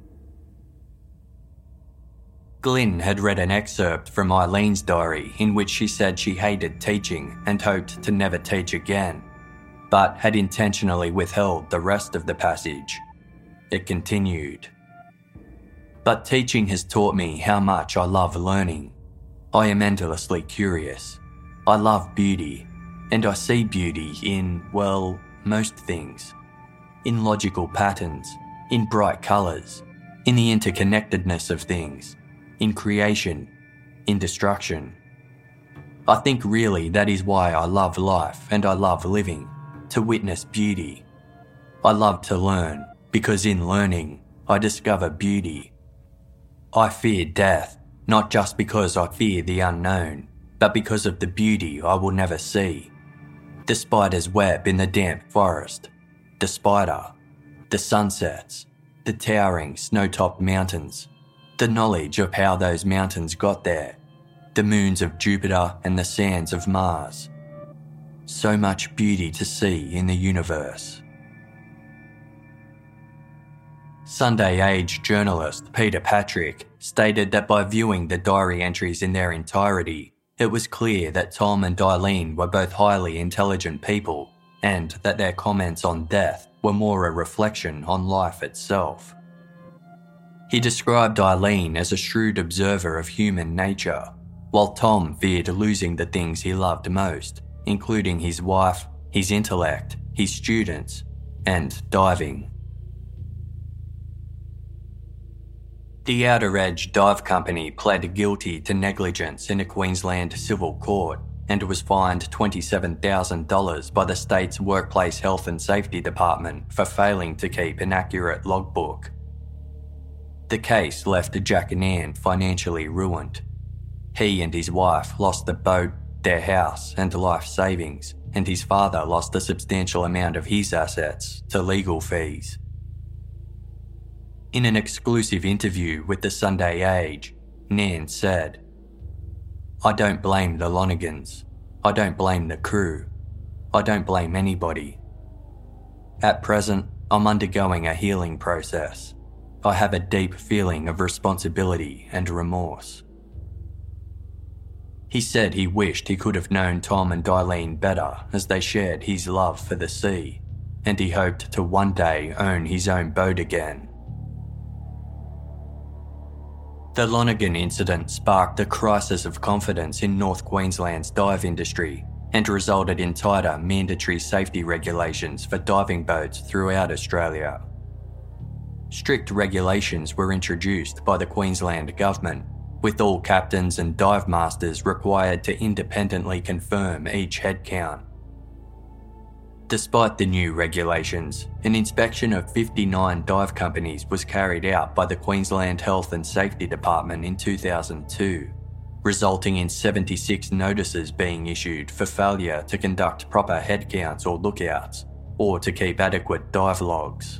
Glyn had read an excerpt from Eileen's diary in which she said she hated teaching and hoped to never teach again, but had intentionally withheld the rest of the passage. It continued, "But teaching has taught me how much I love learning. I am endlessly curious. I love beauty, and I see beauty in, well, most things. In logical patterns, in bright colours, in the interconnectedness of things, in creation, in destruction. I think really that is why I love life and I love living, to witness beauty. I love to learn, because in learning, I discover beauty. I fear death, not just because I fear the unknown, but because of the beauty I will never see. The spider's web in the damp forest, the spider, the sunsets, the towering snow-topped mountains, the knowledge of how those mountains got there, the moons of Jupiter and the sands of Mars. So much beauty to see in the universe." Sunday Age journalist Peter Patrick stated that by viewing the diary entries in their entirety, it was clear that Tom and Eileen were both highly intelligent people and that their comments on death were more a reflection on life itself. He described Eileen as a shrewd observer of human nature, while Tom feared losing the things he loved most, including his wife, his intellect, his students, and diving. The Outer Edge Dive Company pled guilty to negligence in a Queensland civil court and was fined twenty-seven thousand dollars by the state's Workplace Health and Safety Department for failing to keep an accurate logbook. The case left Jack and Ann financially ruined. He and his wife lost the boat, their house and life savings, and his father lost a substantial amount of his assets to legal fees. In an exclusive interview with the Sunday Age, Nan said, "I don't blame the Lonegans. I don't blame the crew. I don't blame anybody. At present, I'm undergoing a healing process. I have a deep feeling of responsibility and remorse." He said he wished he could have known Tom and Eileen better as they shared his love for the sea, and he hoped to one day own his own boat again. The Lonergan incident sparked a crisis of confidence in North Queensland's dive industry and resulted in tighter mandatory safety regulations for diving boats throughout Australia. Strict regulations were introduced by the Queensland government, with all captains and dive masters required to independently confirm each head count. Despite the new regulations, an inspection of fifty-nine dive companies was carried out by the Queensland Health and Safety Department in two thousand two, resulting in seventy-six notices being issued for failure to conduct proper head counts or lookouts, or to keep adequate dive logs.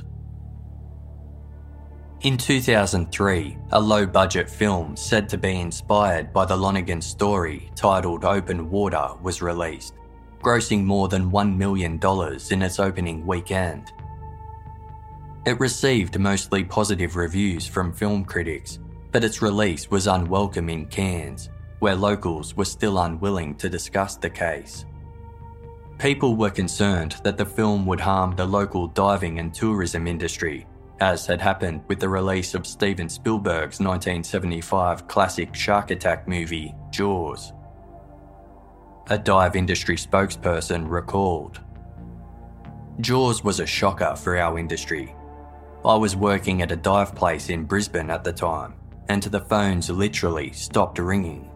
In two thousand three, a low-budget film said to be inspired by the Lonergan story titled Open Water was released, grossing more than one million dollars in its opening weekend. It received mostly positive reviews from film critics, but its release was unwelcome in Cairns, where locals were still unwilling to discuss the case. People were concerned that the film would harm the local diving and tourism industry, as had happened with the release of Steven Spielberg's nineteen seventy-five classic shark attack movie, Jaws. A dive industry spokesperson recalled, "Jaws was a shocker for our industry. I was working at a dive place in Brisbane at the time, and the phones literally stopped ringing."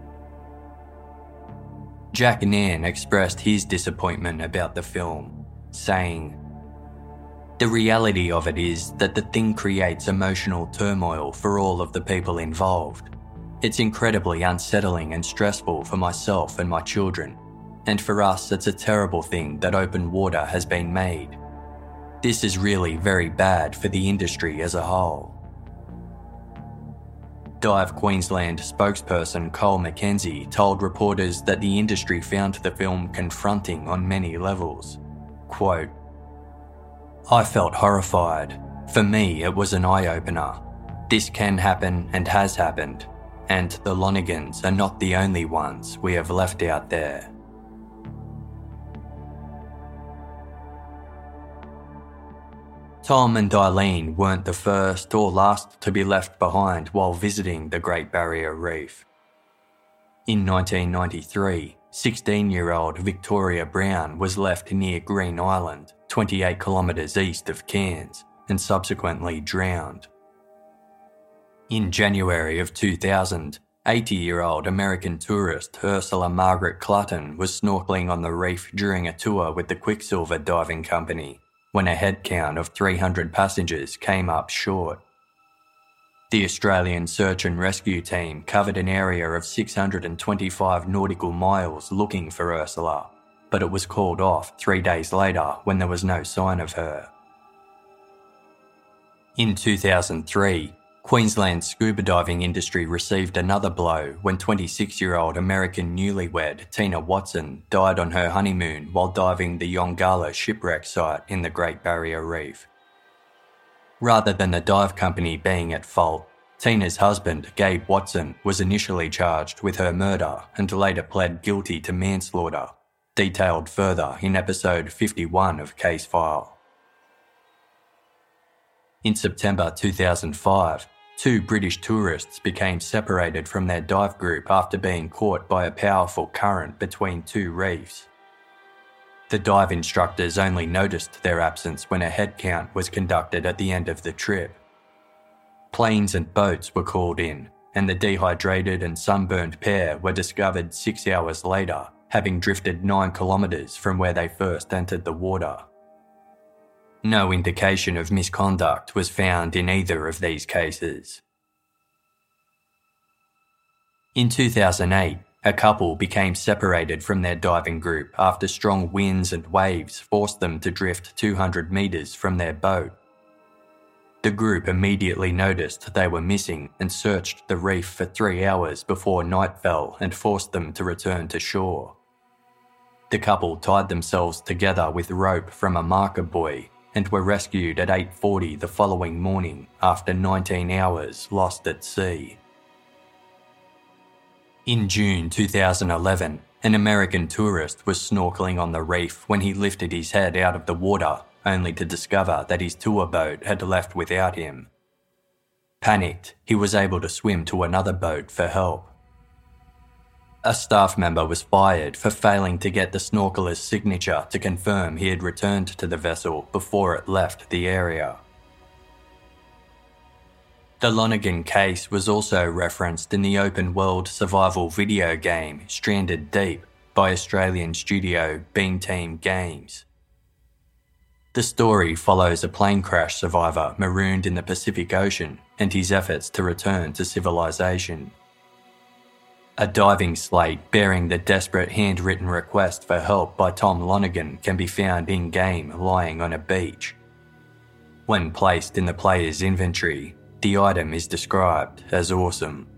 Jack Nan expressed his disappointment about the film, saying, "The reality of it is that the thing creates emotional turmoil for all of the people involved. It's incredibly unsettling and stressful for myself and my children, and for us it's a terrible thing that open water has been made. This is really very bad for the industry as a whole." Dive Queensland spokesperson Cole McKenzie told reporters that the industry found the film confronting on many levels. Quote, I felt horrified. For me, it was an eye-opener. This can happen and has happened, and the Lonegans are not the only ones we have left out there. Tom and Eileen weren't the first or last to be left behind while visiting the Great Barrier Reef. In nineteen ninety-three, sixteen-year-old Victoria Brown was left near Green Island, twenty-eight kilometres east of Cairns, and subsequently drowned. In January of two thousand, eighty-year-old American tourist Ursula Margaret Clutton was snorkelling on the reef during a tour with the Quicksilver Diving Company when a head count of three hundred passengers came up short. The Australian Search and Rescue Team covered an area of six hundred twenty-five nautical miles looking for Ursula, but it was called off three days later when there was no sign of her. In two thousand three, Queensland's scuba diving industry received another blow when twenty-six-year-old American newlywed Tina Watson died on her honeymoon while diving the Yongala shipwreck site in the Great Barrier Reef. Rather than the dive company being at fault, Tina's husband, Gabe Watson, was initially charged with her murder and later pled guilty to manslaughter, detailed further in episode fifty-one of Case File. In September two thousand five, two British tourists became separated from their dive group after being caught by a powerful current between two reefs. The dive instructors only noticed their absence when a head count was conducted at the end of the trip. Planes and boats were called in, and the dehydrated and sunburned pair were discovered six hours later, having drifted nine kilometres from where they first entered the water. No indication of misconduct was found in either of these cases. In two thousand eight, a couple became separated from their diving group after strong winds and waves forced them to drift two hundred metres from their boat. The group immediately noticed they were missing and searched the reef for three hours before night fell and forced them to return to shore. The couple tied themselves together with rope from a marker buoy and were rescued at eight forty the following morning after nineteen hours lost at sea. In June two thousand eleven, an American tourist was snorkelling on the reef when he lifted his head out of the water, only to discover that his tour boat had left without him. Panicked, he was able to swim to another boat for help. A staff member was fired for failing to get the snorkeller's signature to confirm he had returned to the vessel before it left the area. The Lonergan case was also referenced in the open-world survival video game Stranded Deep by Australian studio Beam Team Games. The story follows a plane crash survivor marooned in the Pacific Ocean and his efforts to return to civilization. A diving slate bearing the desperate handwritten request for help by Tom Lonergan can be found in-game lying on a beach. When placed in the player's inventory, the item is described as awesome.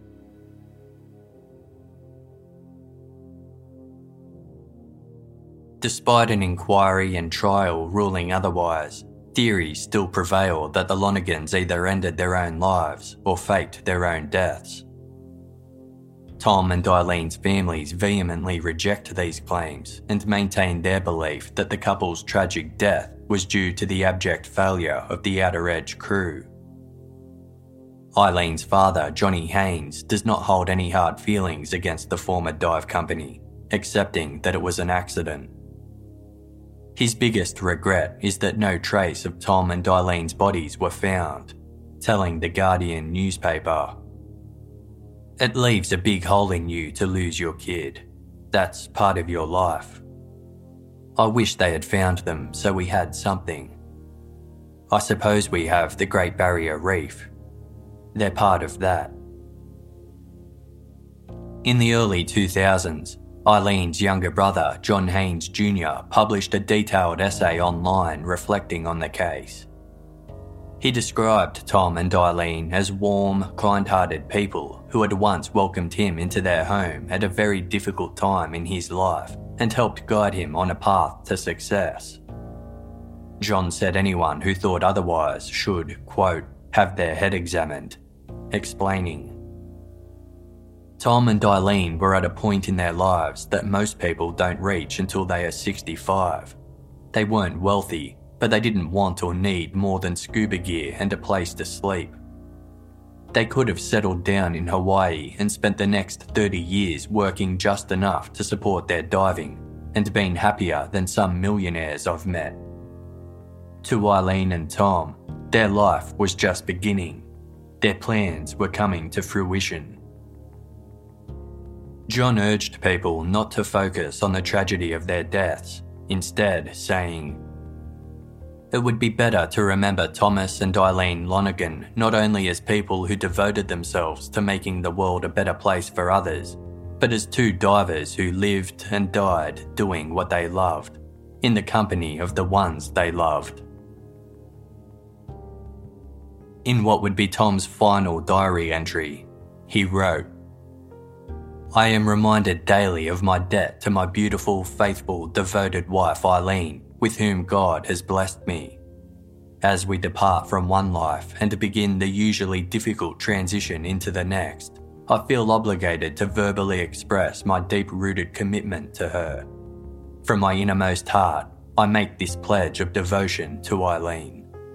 Despite an inquiry and trial ruling otherwise, theories still prevail that the Lonergans either ended their own lives or faked their own deaths. Tom and Eileen's families vehemently reject these claims and maintain their belief that the couple's tragic death was due to the abject failure of the Outer Edge crew. Eileen's father, Johnny Haynes, does not hold any hard feelings against the former dive company, accepting that it was an accident. His biggest regret is that no trace of Tom and Eileen's bodies were found, telling the Guardian newspaper, "It leaves a big hole in you to lose your kid. That's part of your life. I wish they had found them so we had something. I suppose we have the Great Barrier Reef. They're part of that." In the early two thousands, Eileen's younger brother, John Haynes Junior, published a detailed essay online reflecting on the case. He described Tom and Eileen as warm, kind-hearted people who had once welcomed him into their home at a very difficult time in his life and helped guide him on a path to success. John said anyone who thought otherwise should, quote, have their head examined, explaining, Tom and Eileen were at a point in their lives that most people don't reach until they are sixty-five. They weren't wealthy, but they didn't want or need more than scuba gear and a place to sleep. They could have settled down in Hawaii and spent the next thirty years working just enough to support their diving and been happier than some millionaires I've met. To Eileen and Tom, their life was just beginning. Their plans were coming to fruition. John urged people not to focus on the tragedy of their deaths, instead saying, it would be better to remember Thomas and Eileen Lonergan not only as people who devoted themselves to making the world a better place for others, but as two divers who lived and died doing what they loved, in the company of the ones they loved. In what would be Tom's final diary entry, he wrote, I am reminded daily of my debt to my beautiful, faithful, devoted wife Eileen, with whom God has blessed me. As we depart from one life and begin the usually difficult transition into the next, I feel obligated to verbally express my deep-rooted commitment to her. From my innermost heart, I make this pledge of devotion to Eileen.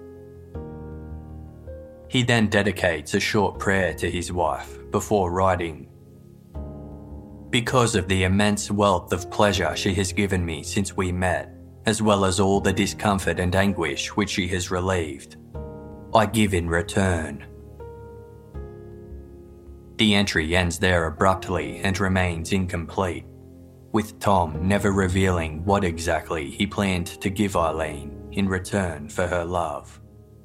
He then dedicates a short prayer to his wife before writing, because of the immense wealth of pleasure she has given me since we met, as well as all the discomfort and anguish which she has relieved, I give in return. The entry ends there abruptly and remains incomplete, with Tom never revealing what exactly he planned to give Eileen in return for her love.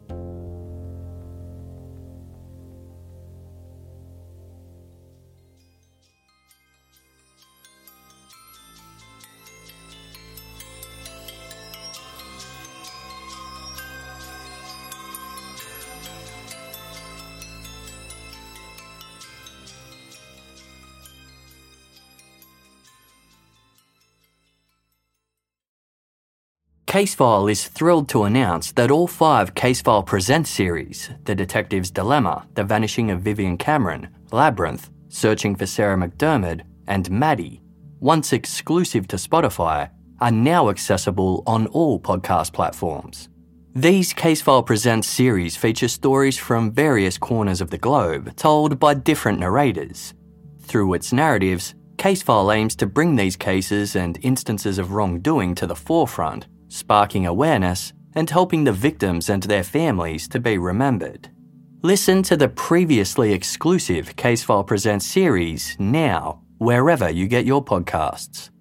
Casefile is thrilled to announce that all five Casefile Presents series, The Detective's Dilemma, The Vanishing of Vivian Cameron, Labyrinth, Searching for Sarah McDermott, and Maddie, once exclusive to Spotify, are now accessible on all podcast platforms. These Casefile Presents series feature stories from various corners of the globe, told by different narrators. Through its narratives, Casefile aims to bring these cases and instances of wrongdoing to the forefront, sparking awareness and helping the victims and their families to be remembered. Listen to the previously exclusive Casefile Presents series now, wherever you get your podcasts.